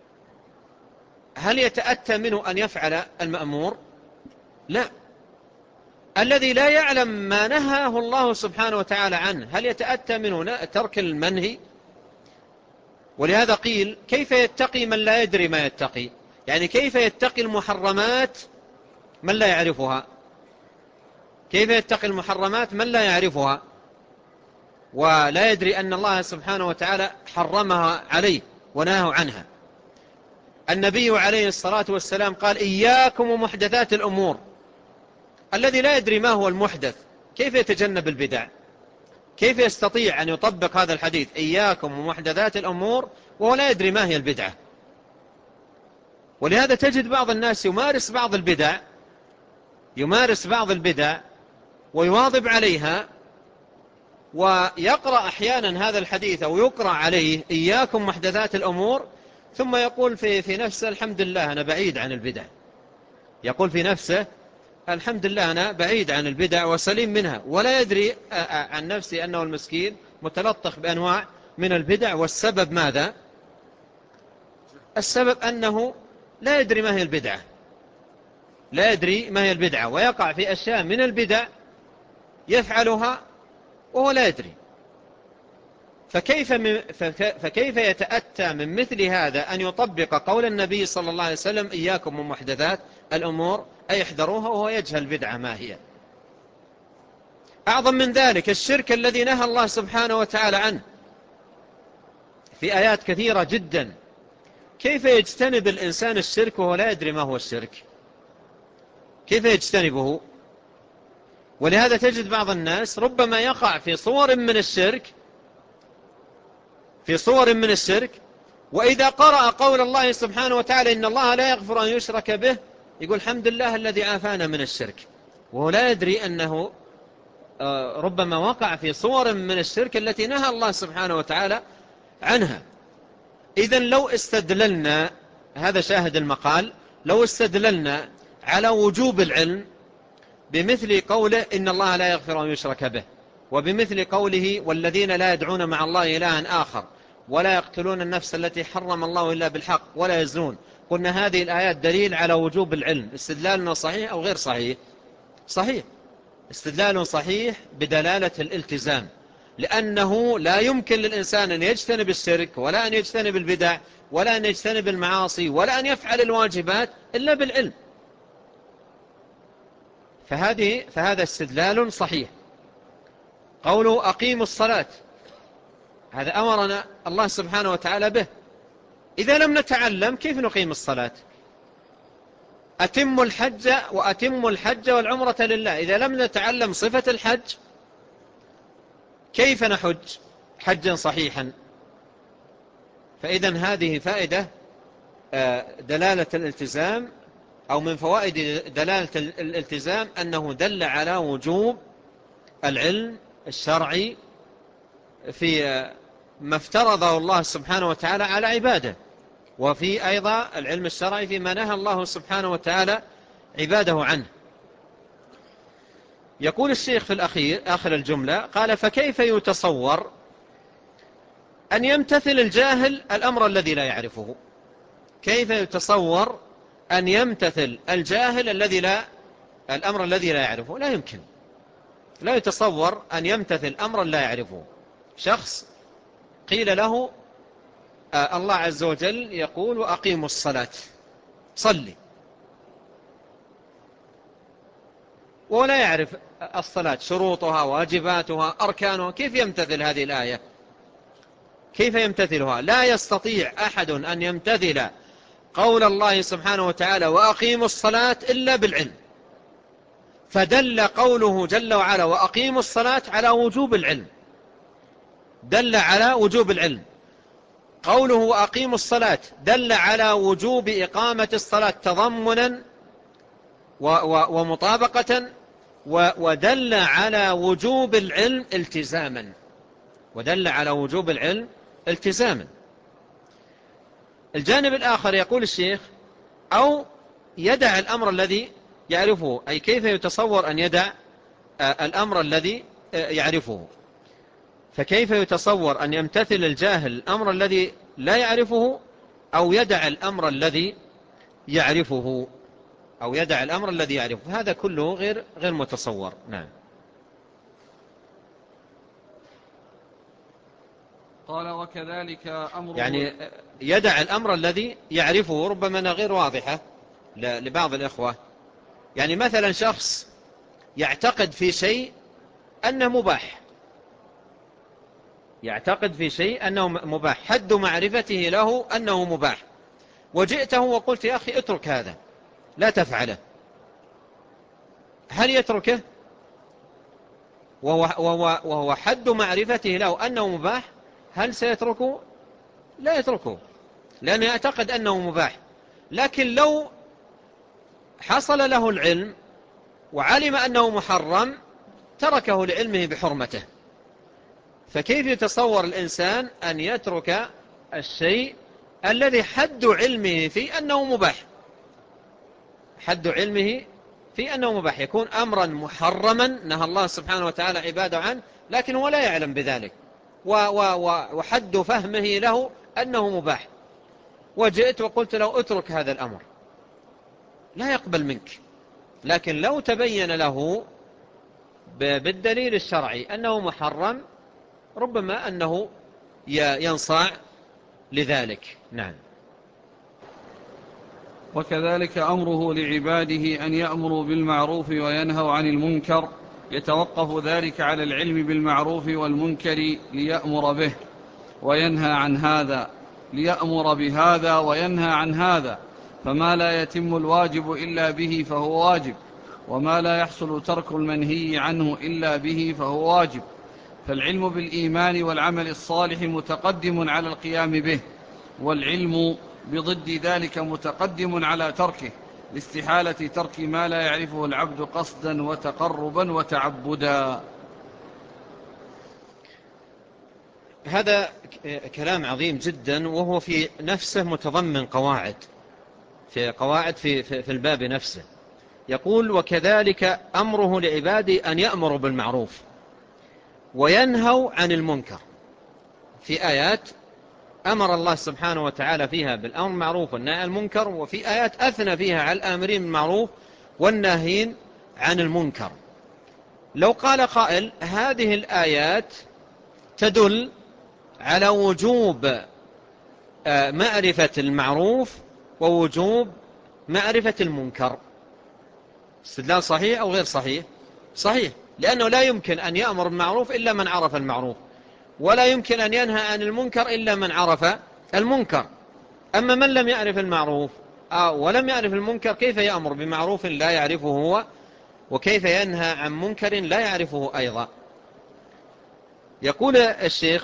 هل يتأتى منه أن يفعل المأمور؟ لا. الذي لا يعلم ما نهاه الله سبحانه وتعالى عنه، هل يتأتى منه ترك المنهي؟ ولهذا قيل كيف يتقي من لا يدري ما يتقي؟ يعني كيف يتقي المحرمات من لا يعرفها؟ كيف يتقي المحرمات من لا يعرفها ولا يدري أن الله سبحانه وتعالى حرمها عليه ونهاه عنها؟ النبي عليه الصلاة والسلام قال إياكم ومحدثات الأمور. الذي لا يدري ما هو المحدث كيف يتجنب البدع؟ كيف يستطيع أن يطبق هذا الحديث إياكم ومحدثات الأمور وهو لا يدري ما هي البدعة؟ ولهذا تجد بعض الناس يمارس بعض البدع ويواظب عليها، ويقرأ أحيانا هذا الحديث أو يقرأ عليه إياكم محدثات الأمور، ثم يقول في نفسه الحمد لله أنا بعيد عن البدع. يقول في نفسه الحمد لله أنا بعيد عن البدع وسليم منها، ولا يدري عن نفسه أنه المسكين متلطخ بأنواع من البدع. والسبب ماذا؟ السبب أنه لا يدري ما هي البدعة، ويقع في أشياء من البدع يفعلها وهو لا يدري. فكيف يتأتى من مثل هذا أن يطبق قول النبي صلى الله عليه وسلم إياكم ومحدثات الأمور أي احذروها، وهو يجهل البدعة ما هي؟ أعظم من ذلك الشرك الذي نهى الله سبحانه وتعالى عنه في آيات كثيرة جدا. كيف يجتنب الإنسان الشرك وهو لا يدري ما هو الشرك؟ كيف يجتنبه؟ ولهذا تجد بعض الناس ربما يقع في صور من الشرك، وإذا قرأ قول الله سبحانه وتعالى إن الله لا يغفر أن يشرك به يقول الحمد لله الذي عافانا من الشرك، وهو لا يدري أنه ربما وقع في صور من الشرك التي نهى الله سبحانه وتعالى عنها. إذن لو استدللنا، هذا شاهد المقال، لو استدللنا على وجوب العلم بمثل قوله إن الله لا يغفر أن يشرك به، وبمثل قوله والذين لا يدعون مع الله إلها آخر ولا يقتلون النفس التي حرم الله إلا بالحق ولا يزنون، قلنا هذه الآيات دليل على وجوب العلم. استدلالنا صحيح أو غير صحيح؟ صحيح، استدلال صحيح بدلالة الالتزام، لأنه لا يمكن للإنسان أن يجتنب الشرك ولا أن يجتنب البدع ولا أن يجتنب المعاصي ولا أن يفعل الواجبات إلا بالعلم. فهذا استدلال صحيح. قوله أقيموا الصلاة، هذا أمرنا الله سبحانه وتعالى به. إذا لم نتعلم كيف نقيم الصلاة؟ أتموا الحج والعمرة لله. إذا لم نتعلم صفة الحج كيف نحج حجا صحيحا؟ فإذا هذه فائدة دلالة الالتزام، أو من فوائد دلالة الالتزام أنه دل على وجوب العلم الشرعي في ما افترضه الله سبحانه وتعالى على عباده، وفي أيضا العلم الشرعي فيما نهى الله سبحانه وتعالى عباده عنه. يقول الشيخ في آخر الجملة قال فكيف يتصور أن يمتثل الجاهل الأمر الذي لا يعرفه؟ كيف يتصور أن يمتثل الجاهل الأمر الذي لا يعرفه؟ لا يمكن، لا يتصور أن يمتثل أمرا لا يعرفه. شخص قيل له الله عز وجل يقول وأقيموا الصلاة، صلي، ولا يعرف الصلاة شروطها واجباتها أركانها، كيف يمتثل هذه الآية؟ كيف يمتثلها؟ لا يستطيع أحد أن يمتثل قول الله سبحانه وتعالى وأقيموا الصلاة إلا بالعلم. فدل قوله جل وعلا وأقيموا الصلاة على وجوب العلم، دل على وجوب العلم. قوله وأقيموا الصلاة دل على وجوب إقامة الصلاة تضمنا ومطابقة، ودل على وجوب العلم التزاما، الجانب الآخر يقول الشيخ أو يدع الأمر الذي يعرفه، أي كيف يتصور أن يدع الأمر الذي يعرفه؟ فكيف يتصور أن يمتثل الجاهل الأمر الذي لا يعرفه أو يدع الأمر الذي يعرفه؟ هذا كله غير متصور. نعم. قال وكذلك أمره، يعني يدع الأمر الذي يعرفه، ربما أنها غير واضحة لبعض الإخوة. يعني مثلا شخص يعتقد في شيء أنه مباح، حد معرفته له أنه مباح، وجئته وقلت يا أخي اترك هذا لا تفعله، هل يتركه؟ وهو حد معرفته له أنه مباح، هل سيتركه؟ لا يتركه، لأنه يعتقد أنه مباح. لكن لو حصل له العلم وعلم أنه محرم تركه لعلمه بحرمته. فكيف يتصور الإنسان أن يترك الشيء الذي حد علمه فيه أنه مباح؟ حد علمه في أنه مباح يكون أمرا محرما نهى الله سبحانه وتعالى عباده عنه، لكن هو لا يعلم بذلك، وحد فهمه له أنه مباح، وجئت وقلت له اترك هذا الأمر، لا يقبل منك. لكن لو تبين له بالدليل الشرعي أنه محرم ربما أنه ينصاع لذلك. نعم. وكذلك أمره لعباده أن يأمروا بالمعروف وينهوا عن المنكر، يتوقف ذلك على العلم بالمعروف والمنكر ليأمر به وينهى عن هذا، ليأمر بهذا وينهى عن هذا. فما لا يتم الواجب إلا به فهو واجب، وما لا يحصل ترك المنهي عنه إلا به فهو واجب. فالعلم بالإيمان والعمل الصالح متقدم على القيام به، والعلم بضد ذلك متقدم على تركه، لاستحالة ترك ما لا يعرفه العبد قصدا وتقربا وتعبدا. هذا كلام عظيم جدا، وهو في نفسه متضمن قواعد في الباب نفسه. يقول وكذلك أمره لعباده أن يأمروا بالمعروف وينهوا عن المنكر. في آيات أمر الله سبحانه وتعالى فيها بالأمر بالمعروف والنهي عن المنكر، وفي آيات أثنى فيها على الآمرين بالمعروف والناهين عن المنكر. لو قال قائل هذه الآيات تدل على وجوب معرفة المعروف ووجوب معرفة المنكر، استدلال صحيح أو غير صحيح؟ صحيح، لأنه لا يمكن أن يأمر بالمعروف إلا من عرف المعروف، ولا يمكن أن ينهى عن المنكر إلا من عرف المنكر. أما من لم يعرف المعروف ولم يعرف المنكر كيف يأمر بمعروف لا يعرفه هو، وكيف ينهى عن منكر لا يعرفه أيضا؟ يقول الشيخ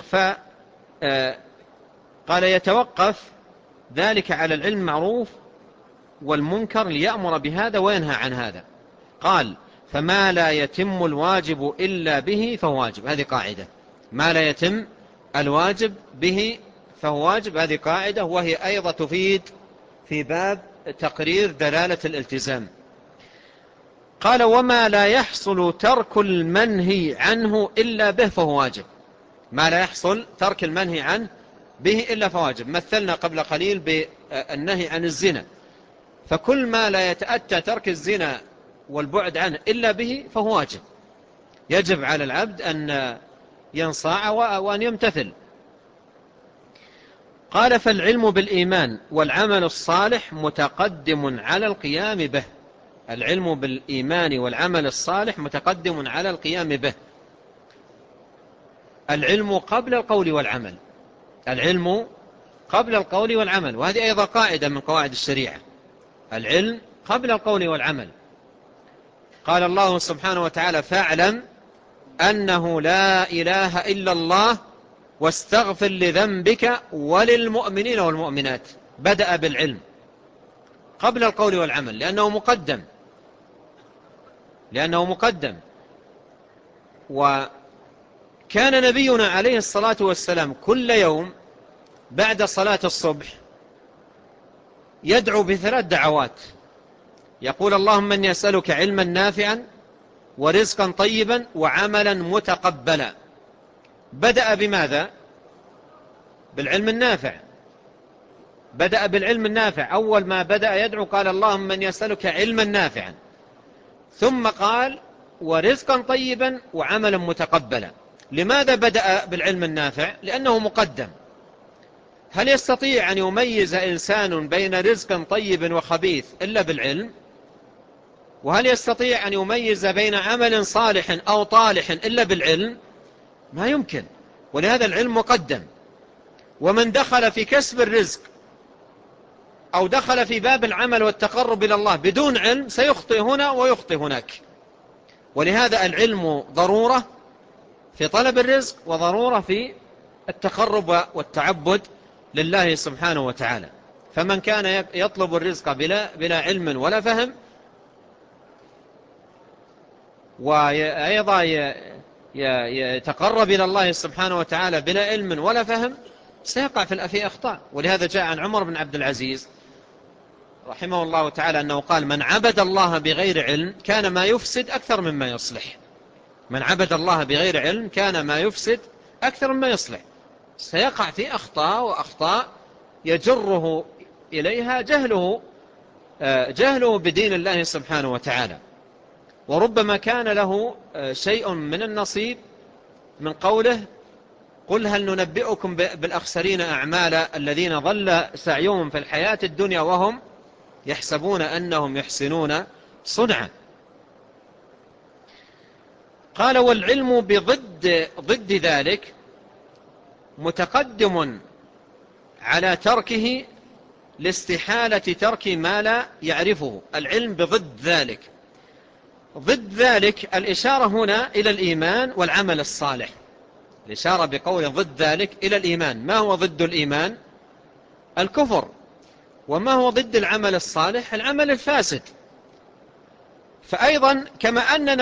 قال يتوقف ذلك على العلم المعروف والمنكر ليأمر بهذا وينهى عن هذا. قال فما لا يتم الواجب إلا به فهو واجب. هذه قاعدة، ما لا يتم الواجب به فهو واجب، هذه قاعدة، وهي أيضا تفيد في باب تقرير دلالة الالتزام. قال وما لا يحصل ترك المنهي عنه إلا به فهو واجب. ما لا يحصل ترك المنهي عنه به إلا فهو واجب. مثلنا قبل قليل بالنهي عن الزنا، فكل ما لا يتأتى ترك الزنا والبعد عنه إلا به فهو واجب، يجب على العبد أن ينصاع وأن يمتثل. قال فالعلم بالإيمان والعمل الصالح متقدم على القيام به. العلم بالإيمان والعمل الصالح متقدم على القيام به. العلم قبل القول والعمل، العلم قبل القول والعمل، وهذه أيضا قاعدة من قواعد الشريعة، العلم قبل القول والعمل. قال الله سبحانه وتعالى فاعلم أنه لا إله إلا الله واستغفر لذنبك وللمؤمنين والمؤمنات. بدأ بالعلم قبل القول والعمل لأنه مقدم. وكان نبينا عليه الصلاة والسلام كل يوم بعد صلاة الصبح يدعو بثلاث دعوات، يقول اللهم إني أسألك علما نافعا ورزقا طيبا وعملا متقبلا. بدأ بماذا؟ بالعلم النافع. بدأ بالعلم النافع، أول ما بدأ يدعو قال اللهم إني أسألك علما نافعا، ثم قال ورزقا طيبا وعملا متقبلا. لماذا بدأ بالعلم النافع؟ لأنه مقدم. هل يستطيع أن يميز إنسان بين رزق طيب وخبيث إلا بالعلم؟ وهل يستطيع أن يميز بين عمل صالح أو طالح إلا بالعلم؟ ما يمكن. ولهذا العلم مقدم. ومن دخل في كسب الرزق أو دخل في باب العمل والتقرب إلى الله بدون علم سيخطئ هنا ويخطئ هناك. ولهذا العلم ضرورة في طلب الرزق وضرورة في التقرب والتعبد لله سبحانه وتعالى. فمن كان يطلب الرزق بلا علم ولا فهم، وأيضا يتقرب إلى الله سبحانه وتعالى بلا علم ولا فهم، سيقع في أخطاء. ولهذا جاء عن عمر بن عبد العزيز رحمه الله تعالى أنه قال: من عبد الله بغير علم كان ما يفسد أكثر مما يصلح. من عبد الله بغير علم كان ما يفسد أكثر مما يصلح. سيقع في أخطاء، وأخطاء يجره إليها جهله بدين الله سبحانه وتعالى. وربما كان له شيء من النصيب من قوله: قل هل ننبئكم بالأخسرين أعمالا الذين ضل سعيهم في الحياة الدنيا وهم يحسبون أنهم يحسنون صنعا. قال: والعلم ضد ذلك متقدم على تركه لاستحالة ترك ما لا يعرفه. العلم بضد ذلك. ضد ذلك الإشارة هنا إلى الإيمان والعمل الصالح. الإشارة بقول ضد ذلك إلى الإيمان. ما هو ضد الإيمان؟ الكفر. وما هو ضد العمل الصالح؟ العمل الفاسد. فأيضا كما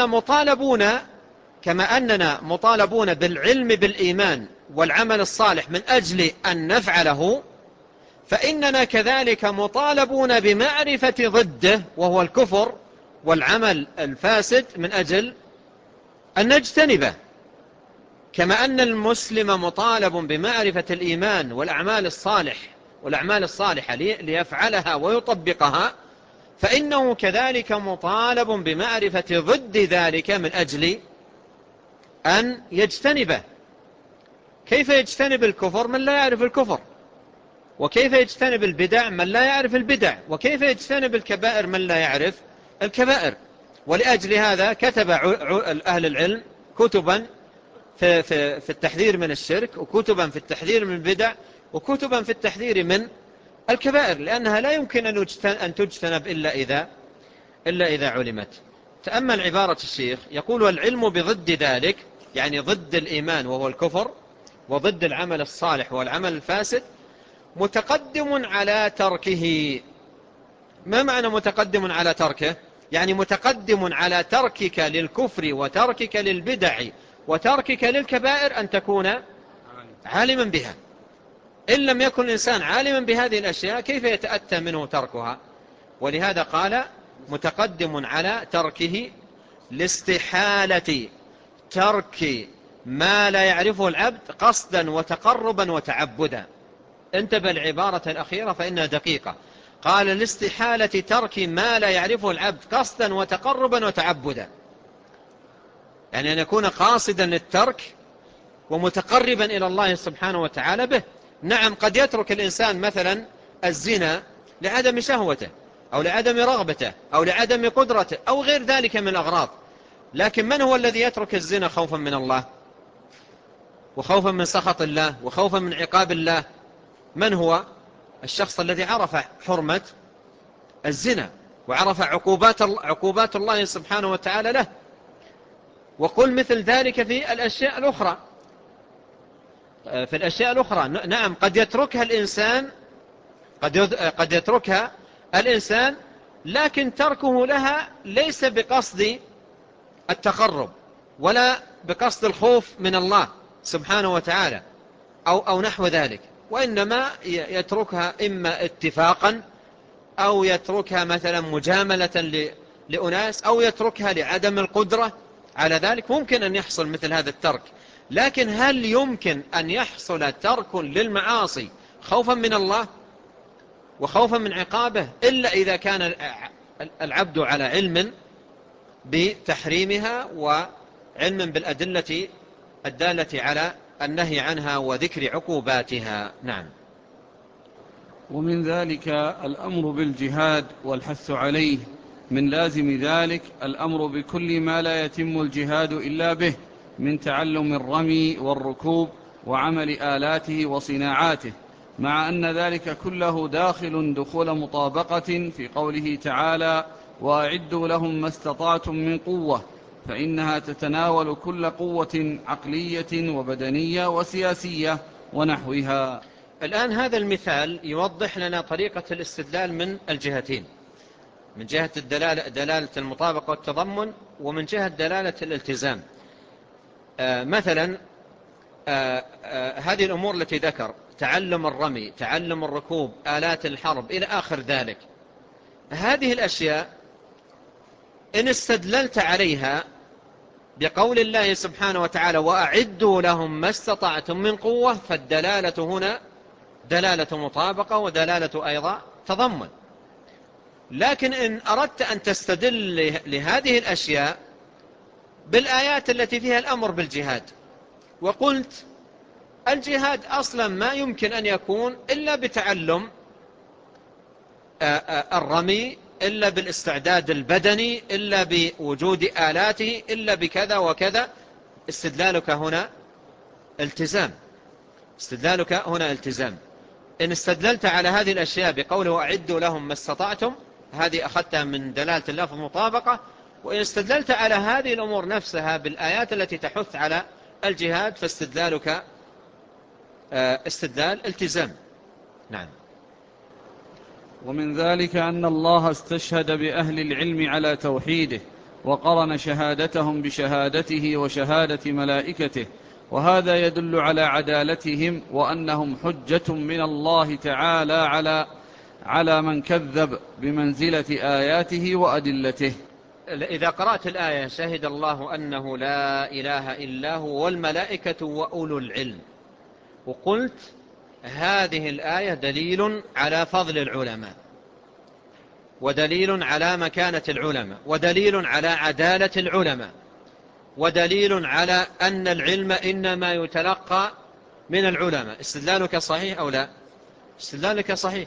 أننا مطالبون بالعلم بالإيمان والعمل الصالح من أجل أن نفعله، فإننا كذلك مطالبون بمعرفة ضده وهو الكفر والعمل الفاسد من أجل أن نجتنبه. كما أن المسلم مطالب بمعرفة الإيمان والأعمال الصالحة ليفعلها ويطبقها، فإنه كذلك مطالب بمعرفة ضد ذلك من أجل أن يجتنبه. كيف يجتنب الكفر من لا يعرف الكفر؟ وكيف يجتنب البدع من لا يعرف البدع؟ وكيف يجتنب الكبائر من لا يعرف الكبائر؟ ولأجل هذا كتب أهل العلم كتبا في التحذير من الشرك، وكتبا في التحذير من البدع، وكتبا في التحذير من الكبائر، لأنها لا يمكن أن تجتنب إلا إذا علمت. تأمل عبارة الشيخ، يقول: والعلم بضد ذلك، يعني ضد الإيمان وهو الكفر، وضد العمل الصالح والعمل الفاسد، متقدم على تركه. ما معنى متقدم على تركه؟ يعني متقدم على تركك للكفر وتركك للبدع وتركك للكبائر أن تكون عالما بها. إن لم يكن الإنسان عالما بهذه الأشياء كيف يتأتى منه تركها؟ ولهذا قال: متقدم على تركه لاستحالة ترك ما لا يعرفه العبد قصدا وتقربا وتعبدا. انتبه العبارة الأخيرة فإنها دقيقة. قال: لاستحالة ترك ما لا يعرفه العبد قصدا وتقربا وتعبدا، يعني أن يكون قاصدا للترك ومتقربا إلى الله سبحانه وتعالى به. نعم، قد يترك الإنسان مثلا الزنا لعدم شهوته أو لعدم رغبته أو لعدم قدرته أو غير ذلك من الأغراض، لكن من هو الذي يترك الزنا خوفا من الله وخوفا من سخط الله وخوفا من عقاب الله؟ من هو؟ الشخص الذي عرف حرمة الزنا وعرف عقوبات الله سبحانه وتعالى له. وقل مثل ذلك في الأشياء الأخرى. نعم، قد يتركها الإنسان لكن تركه لها ليس بقصد التقرب ولا بقصد الخوف من الله سبحانه وتعالى أو نحو ذلك، وإنما يتركها إما اتفاقا أو يتركها مثلا مجاملة لأناس أو يتركها لعدم القدرة على ذلك. ممكن أن يحصل مثل هذا الترك، لكن هل يمكن أن يحصل ترك للمعاصي خوفا من الله وخوفا من عقابه إلا إذا كان العبد على علم بتحريمها وعلم بالأدلة الدالة على النهي عنها وذكر عقوباتها؟ نعم. ومن ذلك الأمر بالجهاد والحث عليه. من لازم ذلك الأمر بكل ما لا يتم الجهاد إلا به من تعلم الرمي والركوب وعمل آلاته وصناعاته، مع أن ذلك كله دخول مطابقة في قوله تعالى: وأعدوا لهم ما استطعتم من قوة، فإنها تتناول كل قوة عقلية وبدنية وسياسية ونحوها. الآن هذا المثال يوضح لنا طريقة الاستدلال من الجهتين، من جهة دلالة المطابقة والتضمن، ومن جهة دلالة الالتزام. مثلا هذه الأمور التي ذكر، تعلم الرمي، تعلم الركوب، آلات الحرب إلى آخر ذلك، هذه الأشياء إن استدللت عليها بقول الله سبحانه وتعالى وأعدوا لهم ما استطعتم من قوة، فالدلالة هنا دلالة مطابقة ودلالة أيضا تضمن. لكن إن أردت أن تستدل لهذه الأشياء بالآيات التي فيها الأمر بالجهاد، وقلت الجهاد أصلا ما يمكن أن يكون إلا بتعلم الرمي، إلا بالاستعداد البدني، إلا بوجود آلاته، إلا بكذا وكذا، استدلالك هنا التزام. استدلالك هنا التزام. إن استدللت على هذه الأشياء بقوله أعدوا لهم ما استطعتم، هذه أخذتها من دلالة اللفظ مطابقة. وإن استدللت على هذه الأمور نفسها بالآيات التي تحث على الجهاد، فاستدلالك استدلال التزام. نعم. ومن ذلك أن الله استشهد بأهل العلم على توحيده، وقرن شهادتهم بشهادته وشهادة ملائكته، وهذا يدل على عدالتهم وأنهم حجة من الله تعالى على من كذب بمنزلة آياته وأدلته. إذا قرأت الآية شهد الله أنه لا إله إلا هو والملائكة وأولو العلم، وقلت هذه الآية دليل على فضل العلماء، ودليل على مكانة العلماء، ودليل على عدالة العلماء، ودليل على أن العلم إنما يتلقى من العلماء. استدلالك صحيح أو لا؟ استدلالك صحيح،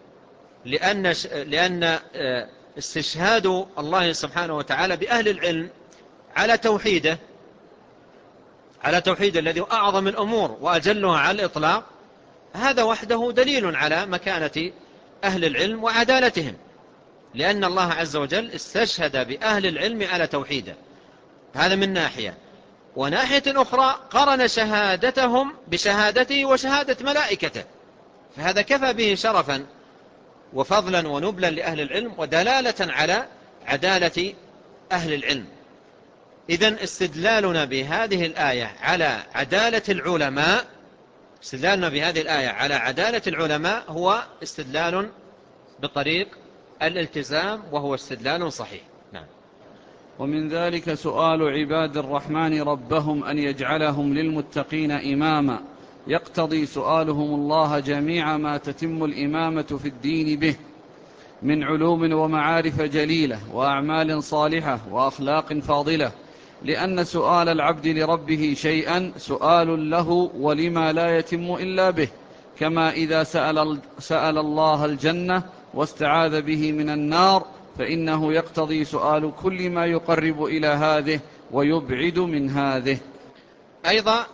لأن استشهاد الله سبحانه وتعالى بأهل العلم على توحيده، على توحيد الذي هو أعظم الأمور وأجلها على الإطلاق، هذا وحده دليل على مكانة أهل العلم وعدالتهم، لأن الله عز وجل استشهد بأهل العلم على توحيده. هذا من ناحية. وناحية أخرى قرن شهادتهم بشهادته وشهادة ملائكته، فهذا كفى به شرفا وفضلا ونبلا لأهل العلم ودلالة على عدالة أهل العلم. إذن استدلالنا بهذه الآية على عدالة العلماء، استدلالنا بهذه الآية على عدالة العلماء هو استدلال بطريق الالتزام، وهو استدلال صحيح. نعم. ومن ذلك سؤال عباد الرحمن ربهم أن يجعلهم للمتقين إماما، يقتضي سؤالهم الله جميع ما تتم الإمامة في الدين به من علوم ومعارف جليلة وأعمال صالحة وأخلاق فاضلة، لأن سؤال العبد لربه شيئا سؤال له ولما لا يتم إلا به، كما إذا سأل الله الجنة واستعاذ به من النار، فإنه يقتضي سؤال كل ما يقرب إلى هذه ويبعد من هذه. أيضا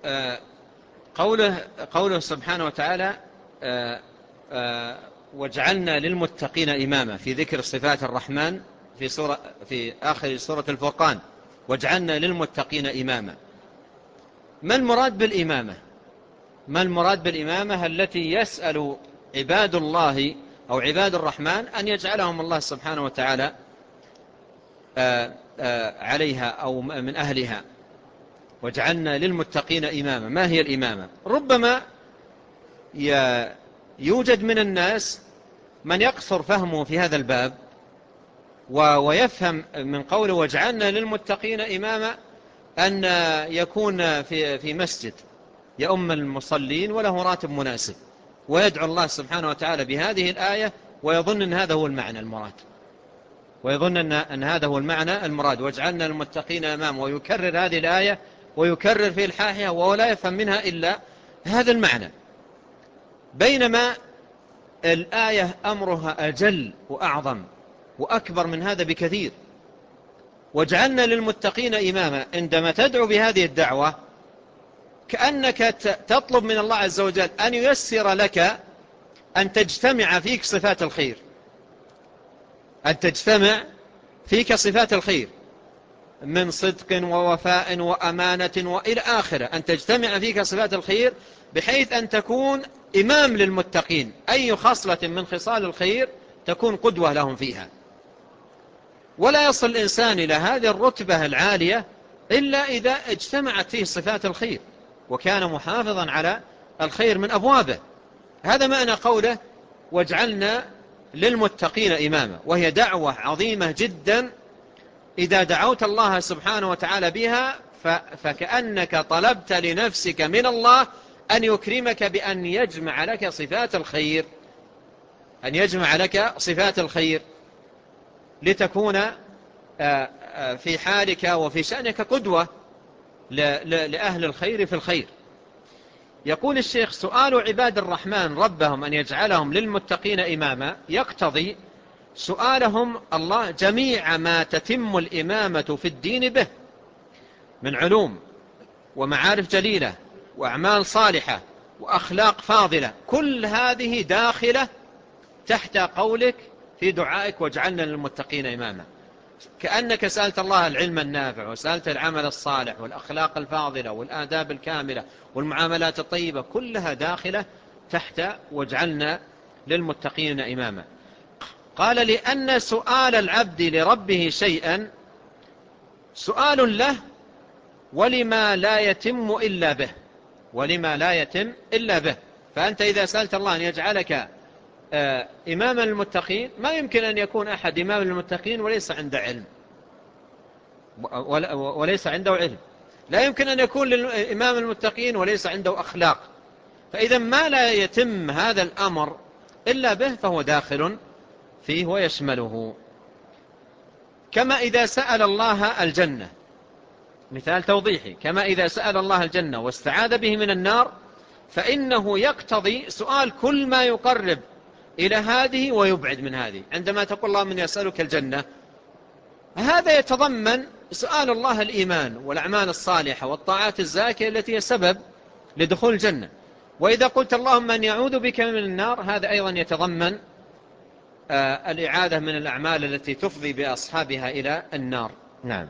قوله سبحانه وتعالى واجعلنا للمتقين إماما في ذكر صفات الرحمن في آخر سورة الفرقان، واجعلنا للمتقين إماما. ما المراد بالإمامة؟ ما المراد بالإمامة التي يسأل عباد الله أو عباد الرحمن أن يجعلهم الله سبحانه وتعالى عليها أو من أهلها؟ واجعلنا للمتقين إماما. ما هي الإمامة؟ ربما يوجد من الناس من يقصر فهمه في هذا الباب ويفهم من قوله واجعلنا للمتقين إماما أن يكون في مسجد يؤم المصلين وله راتب مناسب، ويدعو الله سبحانه وتعالى بهذه الآية ويظن أن هذا هو المعنى المراد، ويظن أن هذا هو المعنى المراد، واجعلنا للمتقين إماما، ويكرر هذه الآية ويكرر في الحاحية وهو لا يفهم منها إلا هذا المعنى. بينما الآية أمرها أجل وأعظم وأكبر من هذا بكثير. واجعلنا للمتقين إماما، عندما تدعو بهذه الدعوة كأنك تطلب من الله عز وجل أن ييسر لك أن تجتمع فيك صفات الخير، أن تجتمع فيك صفات الخير. من صدق ووفاء وأمانة وإلى آخره، أن تجتمع فيك صفات الخير بحيث أن تكون إمام للمتقين، أي خصلة من خصال الخير تكون قدوة لهم فيها. ولا يصل الإنسان إلى هذه الرتبة العالية إلا إذا اجتمعت فيه صفات الخير وكان محافظا على الخير من أبوابه. هذا معنى قوله واجعلنا للمتقين إماما، وهي دعوة عظيمة جدا. إذا دعوت الله سبحانه وتعالى بها فكأنك طلبت لنفسك من الله أن يكرمك بأن يجمع لك صفات الخير، أن يجمع لك صفات الخير لتكون في حالك وفي شأنك قدوة لأهل الخير في الخير. يقول الشيخ: سؤال عباد الرحمن ربهم أن يجعلهم للمتقين إماما يقتضي سؤالهم الله جميع ما تتم الإمامة في الدين به من علوم ومعارف جليلة وأعمال صالحة وأخلاق فاضلة، كل هذه داخلة تحت قولك في دعائك واجعلنا للمتقين إماما. كأنك سألت الله العلم النافع، وسألت العمل الصالح والأخلاق الفاضلة والآداب الكاملة والمعاملات الطيبة، كلها داخلة تحت واجعلنا للمتقين إماما. قال: لأن سؤال العبد لربه شيئا سؤال له ولما لا يتم إلا به، ولما لا يتم إلا به. فأنت إذا سألت الله أن يجعلك إماما للمتقين، ما يمكن أن يكون أحد إماما للمتقين وليس عنده علم وليس عنده علم، لا يمكن أن يكون إمام المتقين وليس عنده أخلاق. فإذا ما لا يتم هذا الأمر إلا به فهو داخل فيه ويشمله. كما إذا سأل الله الجنة، مثال توضيحي، كما إذا سأل الله الجنة واستعاذ به من النار، فإنه يقتضي سؤال كل ما يقرب إلى هذه ويبعد من هذه. عندما تقول الله من يسألك الجنة، هذا يتضمن سؤال الله الإيمان والأعمال الصالحة والطاعات الزاكية التي هي سبب لدخول الجنة. وإذا قلت اللهم من يعوذ بك من النار، هذا أيضا يتضمن الإعادة من الأعمال التي تفضي بأصحابها إلى النار. نعم.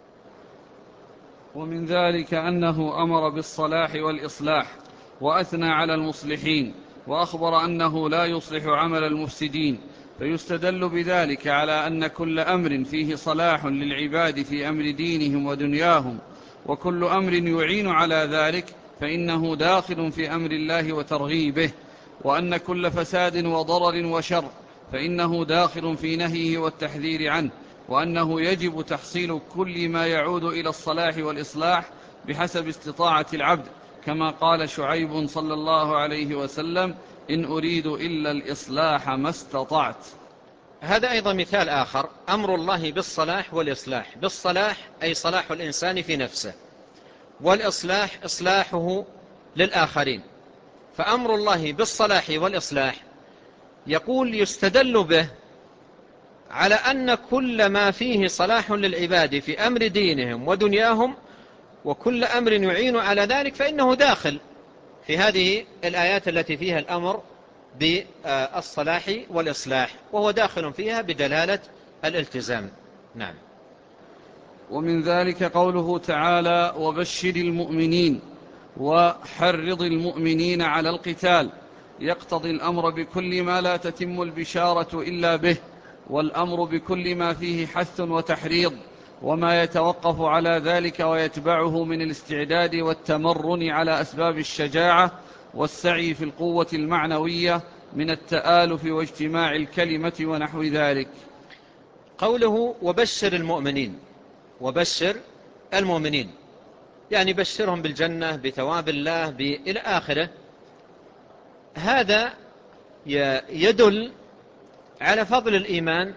ومن ذلك أنه أمر بالصلاح والإصلاح وأثنى على المصلحين، وأخبر أنه لا يصلح عمل المفسدين، فيستدل بذلك على أن كل أمر فيه صلاح للعباد في أمر دينهم ودنياهم، وكل أمر يعين على ذلك فإنه داخل في أمر الله وترغيبه، وأن كل فساد وضرر وشر فإنه داخل في نهيه والتحذير عنه، وأنه يجب تحصيل كل ما يعود إلى الصلاح والإصلاح بحسب استطاعة العبد، كما قال شعيب صلى الله عليه وسلم: إن أريد إلا الإصلاح ما استطعت. هذا أيضا مثال آخر، أمر الله بالصلاح والإصلاح. بالصلاح أي صلاح الإنسان في نفسه، والإصلاح إصلاحه للآخرين. فأمر الله بالصلاح والإصلاح يقول يستدل به على أن كل ما فيه صلاح للعباد في أمر دينهم ودنياهم، وكل أمر يعين على ذلك، فإنه داخل في هذه الآيات التي فيها الأمر بالصلاح والإصلاح، وهو داخل فيها بدلالة الالتزام. نعم. ومن ذلك قوله تعالى: وبشر المؤمنين وحرض المؤمنين على القتال، يقتضي الأمر بكل ما لا تتم البشارة إلا به، والأمر بكل ما فيه حث وتحريض، وما يتوقف على ذلك ويتبعه من الاستعداد والتمرن على أسباب الشجاعة والسعي في القوة المعنوية من التآلف واجتماع الكلمة ونحو ذلك. قوله وبشر المؤمنين، وبشر المؤمنين يعني بشرهم بالجنة بثواب الله إلى آخره. هذا يدل على فضل الإيمان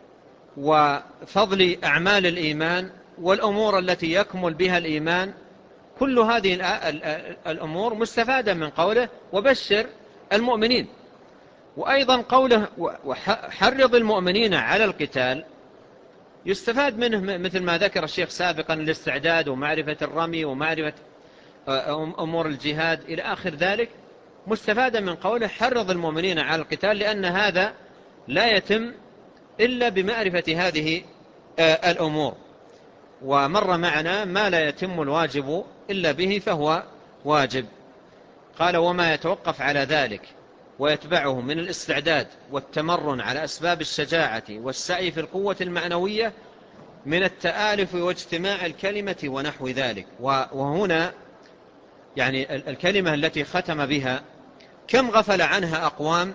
وفضل أعمال الإيمان والأمور التي يكمل بها الإيمان. كل هذه الأمور مستفادة من قوله وبشر المؤمنين. وأيضا قوله وحرض المؤمنين على القتال يستفاد منه مثل ما ذكر الشيخ سابقا الاستعداد ومعرفة الرمي ومعرفة أمور الجهاد إلى آخر ذلك، مستفادة من قوله حرض المؤمنين على القتال، لأن هذا لا يتم إلا بمعرفة هذه الأمور. ومر معنا ما لا يتم الواجب إلا به فهو واجب. قال وما يتوقف على ذلك ويتبعه من الاستعداد والتمرن على أسباب الشجاعة والسعي في القوة المعنوية من التآلف واجتماع الكلمة ونحو ذلك. وهنا يعني الكلمة التي ختم بها كم غفل عنها أقوام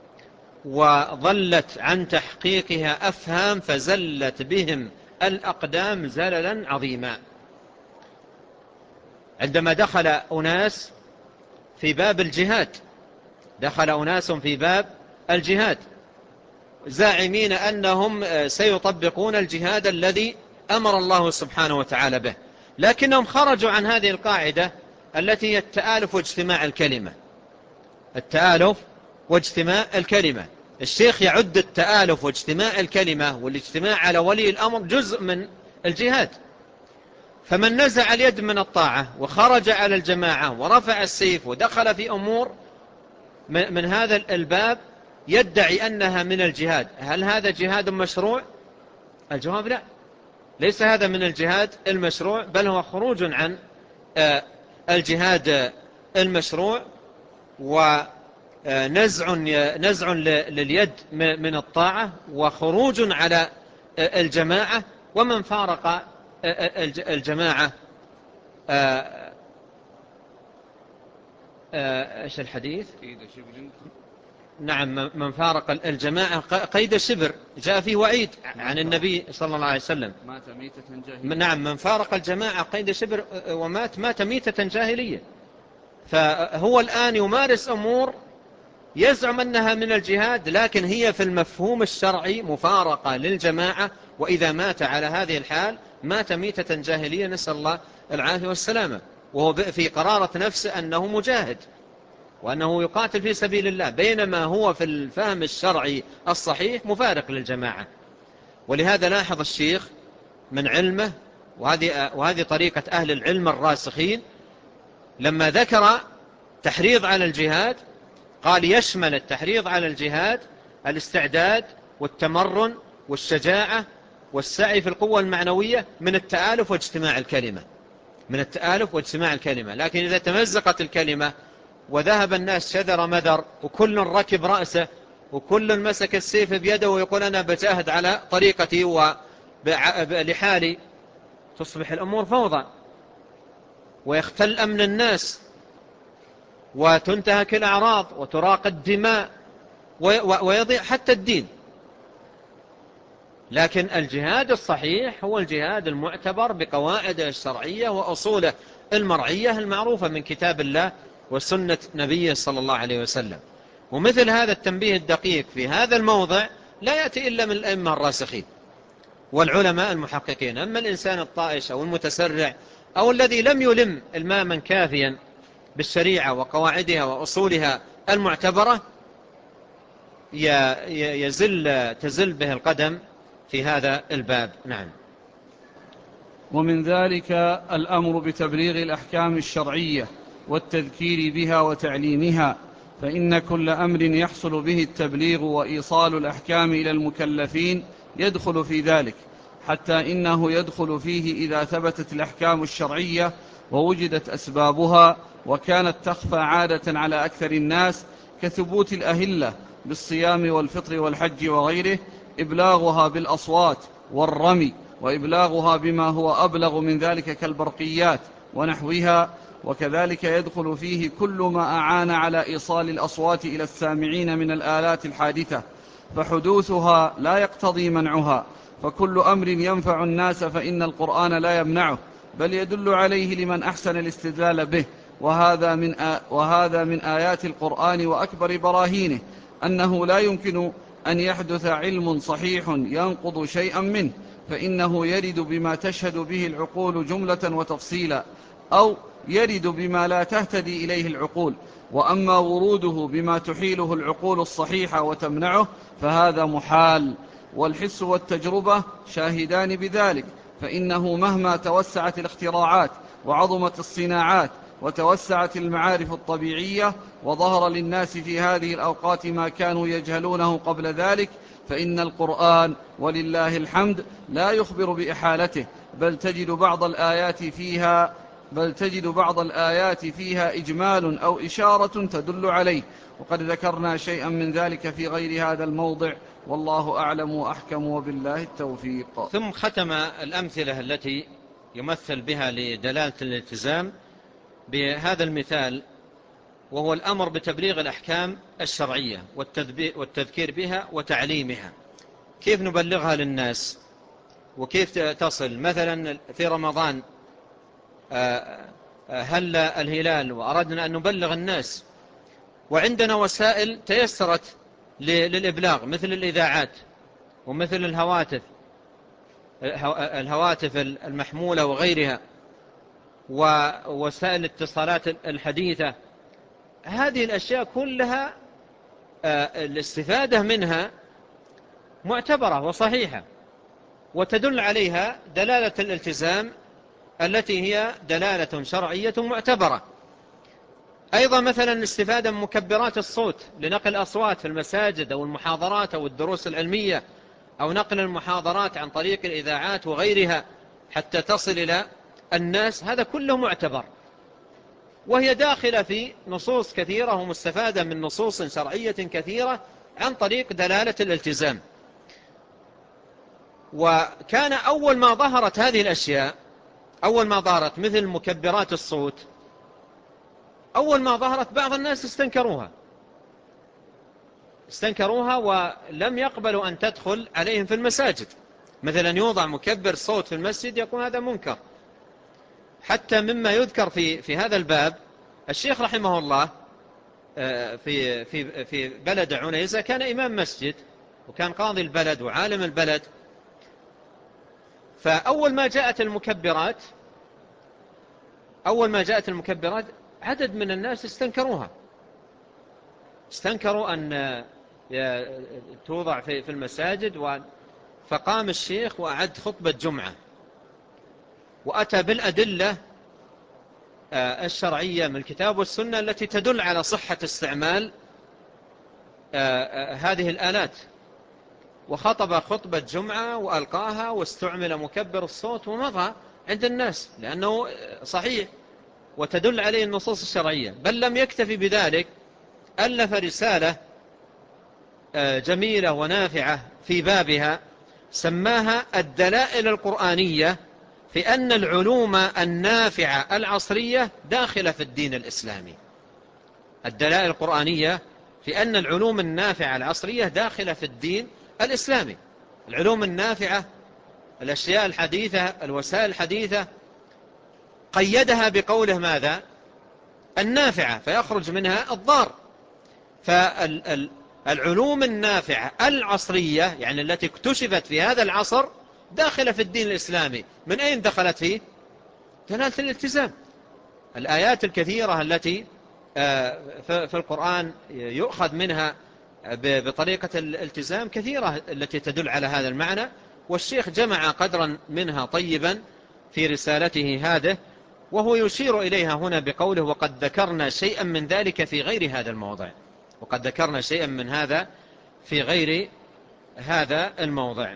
وظلت عن تحقيقها أفهام فزلت بهم الأقدام زللا عظيما. عندما دخل أناس في باب الجهاد، دخل أناس في باب الجهاد زاعمين أنهم سيطبقون الجهاد الذي أمر الله سبحانه وتعالى به، لكنهم خرجوا عن هذه القاعدة التي هي التآلف واجتماع الكلمة. التآلف واجتماع الكلمة، الشيخ يعد التآلف واجتماع الكلمة والاجتماع على ولي الأمر جزء من الجهاد. فمن نزع اليد من الطاعة وخرج على الجماعة ورفع السيف ودخل في أمور من هذا الباب يدعي أنها من الجهاد، هل هذا جهاد مشروع؟ الجواب لا، ليس هذا من الجهاد المشروع، بل هو خروج عن الجهاد المشروع ونزع لليد من الطاعة وخروج على الجماعة. ومن فارق الجماعة ايش الحديث؟ نعم، من فارق الجماعة قيد شبر جاء فيه وعيد عن النبي صلى الله عليه وسلم، مات ميتة جاهلية. نعم، من فارق الجماعة قيد شبر مات ميتة جاهلية. فهو الآن يمارس أمور يزعم أنها من الجهاد، لكن هي في المفهوم الشرعي مفارقة للجماعة، وإذا مات على هذه الحال مات ميتة جاهلية، نسأل الله العافية والسلامة، وهو في قرارة نفسه أنه مجاهد وأنه يقاتل في سبيل الله، بينما هو في الفهم الشرعي الصحيح مفارق للجماعة. ولهذا لاحظ الشيخ من علمه، وهذه طريقة أهل العلم الراسخين، لما ذكر تحريض على الجهاد قال يشمل التحريض على الجهاد الاستعداد والتمرن والشجاعة والسعي في القوة المعنوية من التآلف واجتماع الكلمة، من التآلف واجتماع الكلمة. لكن إذا تمزقت الكلمة وذهب الناس شذر مذر وكل ركب رأسه وكل مسك السيف بيده ويقول أنا بجاهد على طريقتي ولحالي، تصبح الأمور فوضى ويختل أمن الناس وتنتهك الأعراض وتراق الدماء ويضيع حتى الدين. لكن الجهاد الصحيح هو الجهاد المعتبر بقواعده الشرعية وأصوله المرعية المعروفة من كتاب الله وسنة نبيه صلى الله عليه وسلم. ومثل هذا التنبيه الدقيق في هذا الموضع لا يأتي إلا من الأئمة الراسخين والعلماء المحققين. أما الإنسان الطائش أو المتسرع أو الذي لم يلم إلماما كافيا بالشريعة وقواعدها وأصولها المعتبرة تزل به القدم في هذا الباب. نعم. ومن ذلك الأمر بتبليغ الأحكام الشرعية والتذكير بها وتعليمها، فإن كل أمر يحصل به التبليغ وإيصال الأحكام إلى المكلفين يدخل في ذلك، حتى إنه يدخل فيه إذا ثبتت الأحكام الشرعية ووجدت أسبابها، وكانت تخفى عادة على أكثر الناس كثبوت الأهلة بالصيام والفطر والحج وغيره، إبلاغها بالأصوات والرمي، وإبلاغها بما هو أبلغ من ذلك كالبرقيات ونحوها. وكذلك يدخل فيه كل ما أعان على إيصال الأصوات إلى السامعين من الآلات الحادثة، فحدوثها لا يقتضي منعها، فكل أمر ينفع الناس فإن القرآن لا يمنعه، بل يدل عليه لمن أحسن الاستدلال به. وهذا من آيات القرآن وأكبر براهينه أنه لا يمكن أن يحدث علم صحيح ينقض شيئا منه، فإنه يرد بما تشهد به العقول جملة وتفصيلا، أو يرد بما لا تهتدي إليه العقول. وأما وروده بما تحيله العقول الصحيحة وتمنعه فهذا محال، والحس والتجربة شاهدان بذلك. فإنه مهما توسعت الاختراعات وعظمت الصناعات وتوسعت المعارف الطبيعية وظهر للناس في هذه الأوقات ما كانوا يجهلونه قبل ذلك، فإن القرآن ولله الحمد لا يخبر بإحالته، بل تجد بعض الآيات فيها إجمال أو إشارة تدل عليه، وقد ذكرنا شيئا من ذلك في غير هذا الموضع، والله أعلم وأحكم، وبالله التوفيق. ثم ختم الأمثلة التي يمثل بها لدلالة الالتزام بهذا المثال، وهو الأمر بتبليغ الأحكام الشرعية والتذكير بها وتعليمها. كيف نبلغها للناس وكيف تصل؟ مثلا في رمضان هل الهلال وأردنا أن نبلغ الناس، وعندنا وسائل تيسرت للإبلاغ مثل الإذاعات ومثل الهواتف المحمولة وغيرها، ووسائل الاتصالات الحديثة. هذه الأشياء كلها الاستفادة منها معتبرة وصحيحة، وتدل عليها دلالة الالتزام التي هي دلالة شرعية معتبرة. أيضا مثلا الاستفادة من مكبرات الصوت لنقل أصوات في المساجد أو المحاضرات أو الدروس العلمية، أو نقل المحاضرات عن طريق الإذاعات وغيرها حتى تصل إلى الناس، هذا كله معتبر، وهي داخلة في نصوص كثيرة ومستفادة من نصوص شرعية كثيرة عن طريق دلالة الالتزام. وكان أول ما ظهرت هذه الأشياء، أول ما ظهرت مثل مكبرات الصوت، أول ما ظهرت بعض الناس استنكروها ولم يقبلوا أن تدخل عليهم في المساجد. مثلا يوضع مكبر صوت في المسجد يكون هذا منكر. حتى مما يذكر في هذا الباب، الشيخ رحمه الله في بلد عنيزة كان إمام مسجد وكان قاضي البلد وعالم البلد. فأول ما جاءت المكبرات عدد من الناس استنكروا أن توضع في المساجد. فقام الشيخ وأعد خطبة جمعة وأتى بالأدلة الشرعية من الكتاب والسنة التي تدل على صحة استعمال هذه الآلات، وخطب خطبة جمعة وألقاها واستعمل مكبر الصوت ومضى عند الناس لأنه صحيح وتدل عليه النصوص الشرعية. بل لم يكتفي بذلك، ألف رسالة جميلة ونافعة في بابها سماها الدلائل القرآنية في أن العلوم النافعة العصرية داخلة في الدين الإسلامي. الدلائل القرآنية في أن العلوم النافعة العصرية داخلة في الدين الإسلامي. العلوم النافعة، الأشياء الحديثة، الوسائل الحديثة، قيدها بقوله ماذا؟ النافعة، فيخرج منها الضار. فالعلوم النافعة العصرية يعني التي اكتشفت في هذا العصر داخلة في الدين الإسلامي. من أين دخلت فيه؟ دلالة الالتزام. الآيات الكثيرة التي في القرآن يؤخذ منها بطريقة الالتزام كثيرة التي تدل على هذا المعنى، والشيخ جمع قدرا منها طيبا في رسالته هذه، وهو يشير إليها هنا بقوله وقد ذكرنا شيئا من ذلك في غير هذا الموضع. وقد ذكرنا شيئا من هذا في غير هذا الموضع.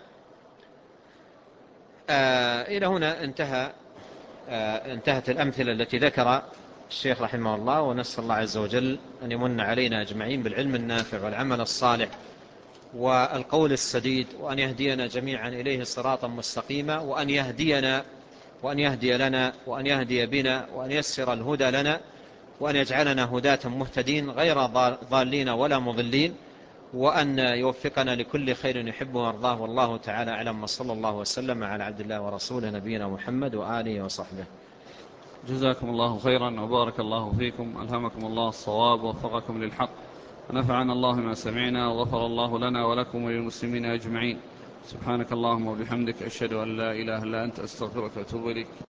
إلى هنا انتهت الأمثلة التي ذكر الشيخ رحمه الله، ونسأل الله عز وجل أن يمن علينا أجمعين بالعلم النافع والعمل الصالح والقول السديد، وأن يهدينا جميعا إليه صراطا مستقيما، وأن يهدينا وأن يهدي لنا وأن يهدي بنا وأن يسر الهدى لنا، وأن يجعلنا هداة مهتدين غير ضالين ولا مضلين، وأن يوفقنا لكل خير يحبه ويرضاه. والله تعالى أعلم، وصلى الله وسلم على عبد الله ورسوله نبينا محمد وآله وصحبه. جزاكم الله خيرا وبارك الله فيكم، ألهمكم الله الصواب ووفقكم للحق، ونفعنا الله ما سمعنا، وغفر الله لنا ولكم وللمسلمين أجمعين. سبحانك اللهم وبحمدك، أشهد أن لا إله إلا أنت، أستغفرك وأتوب إليك.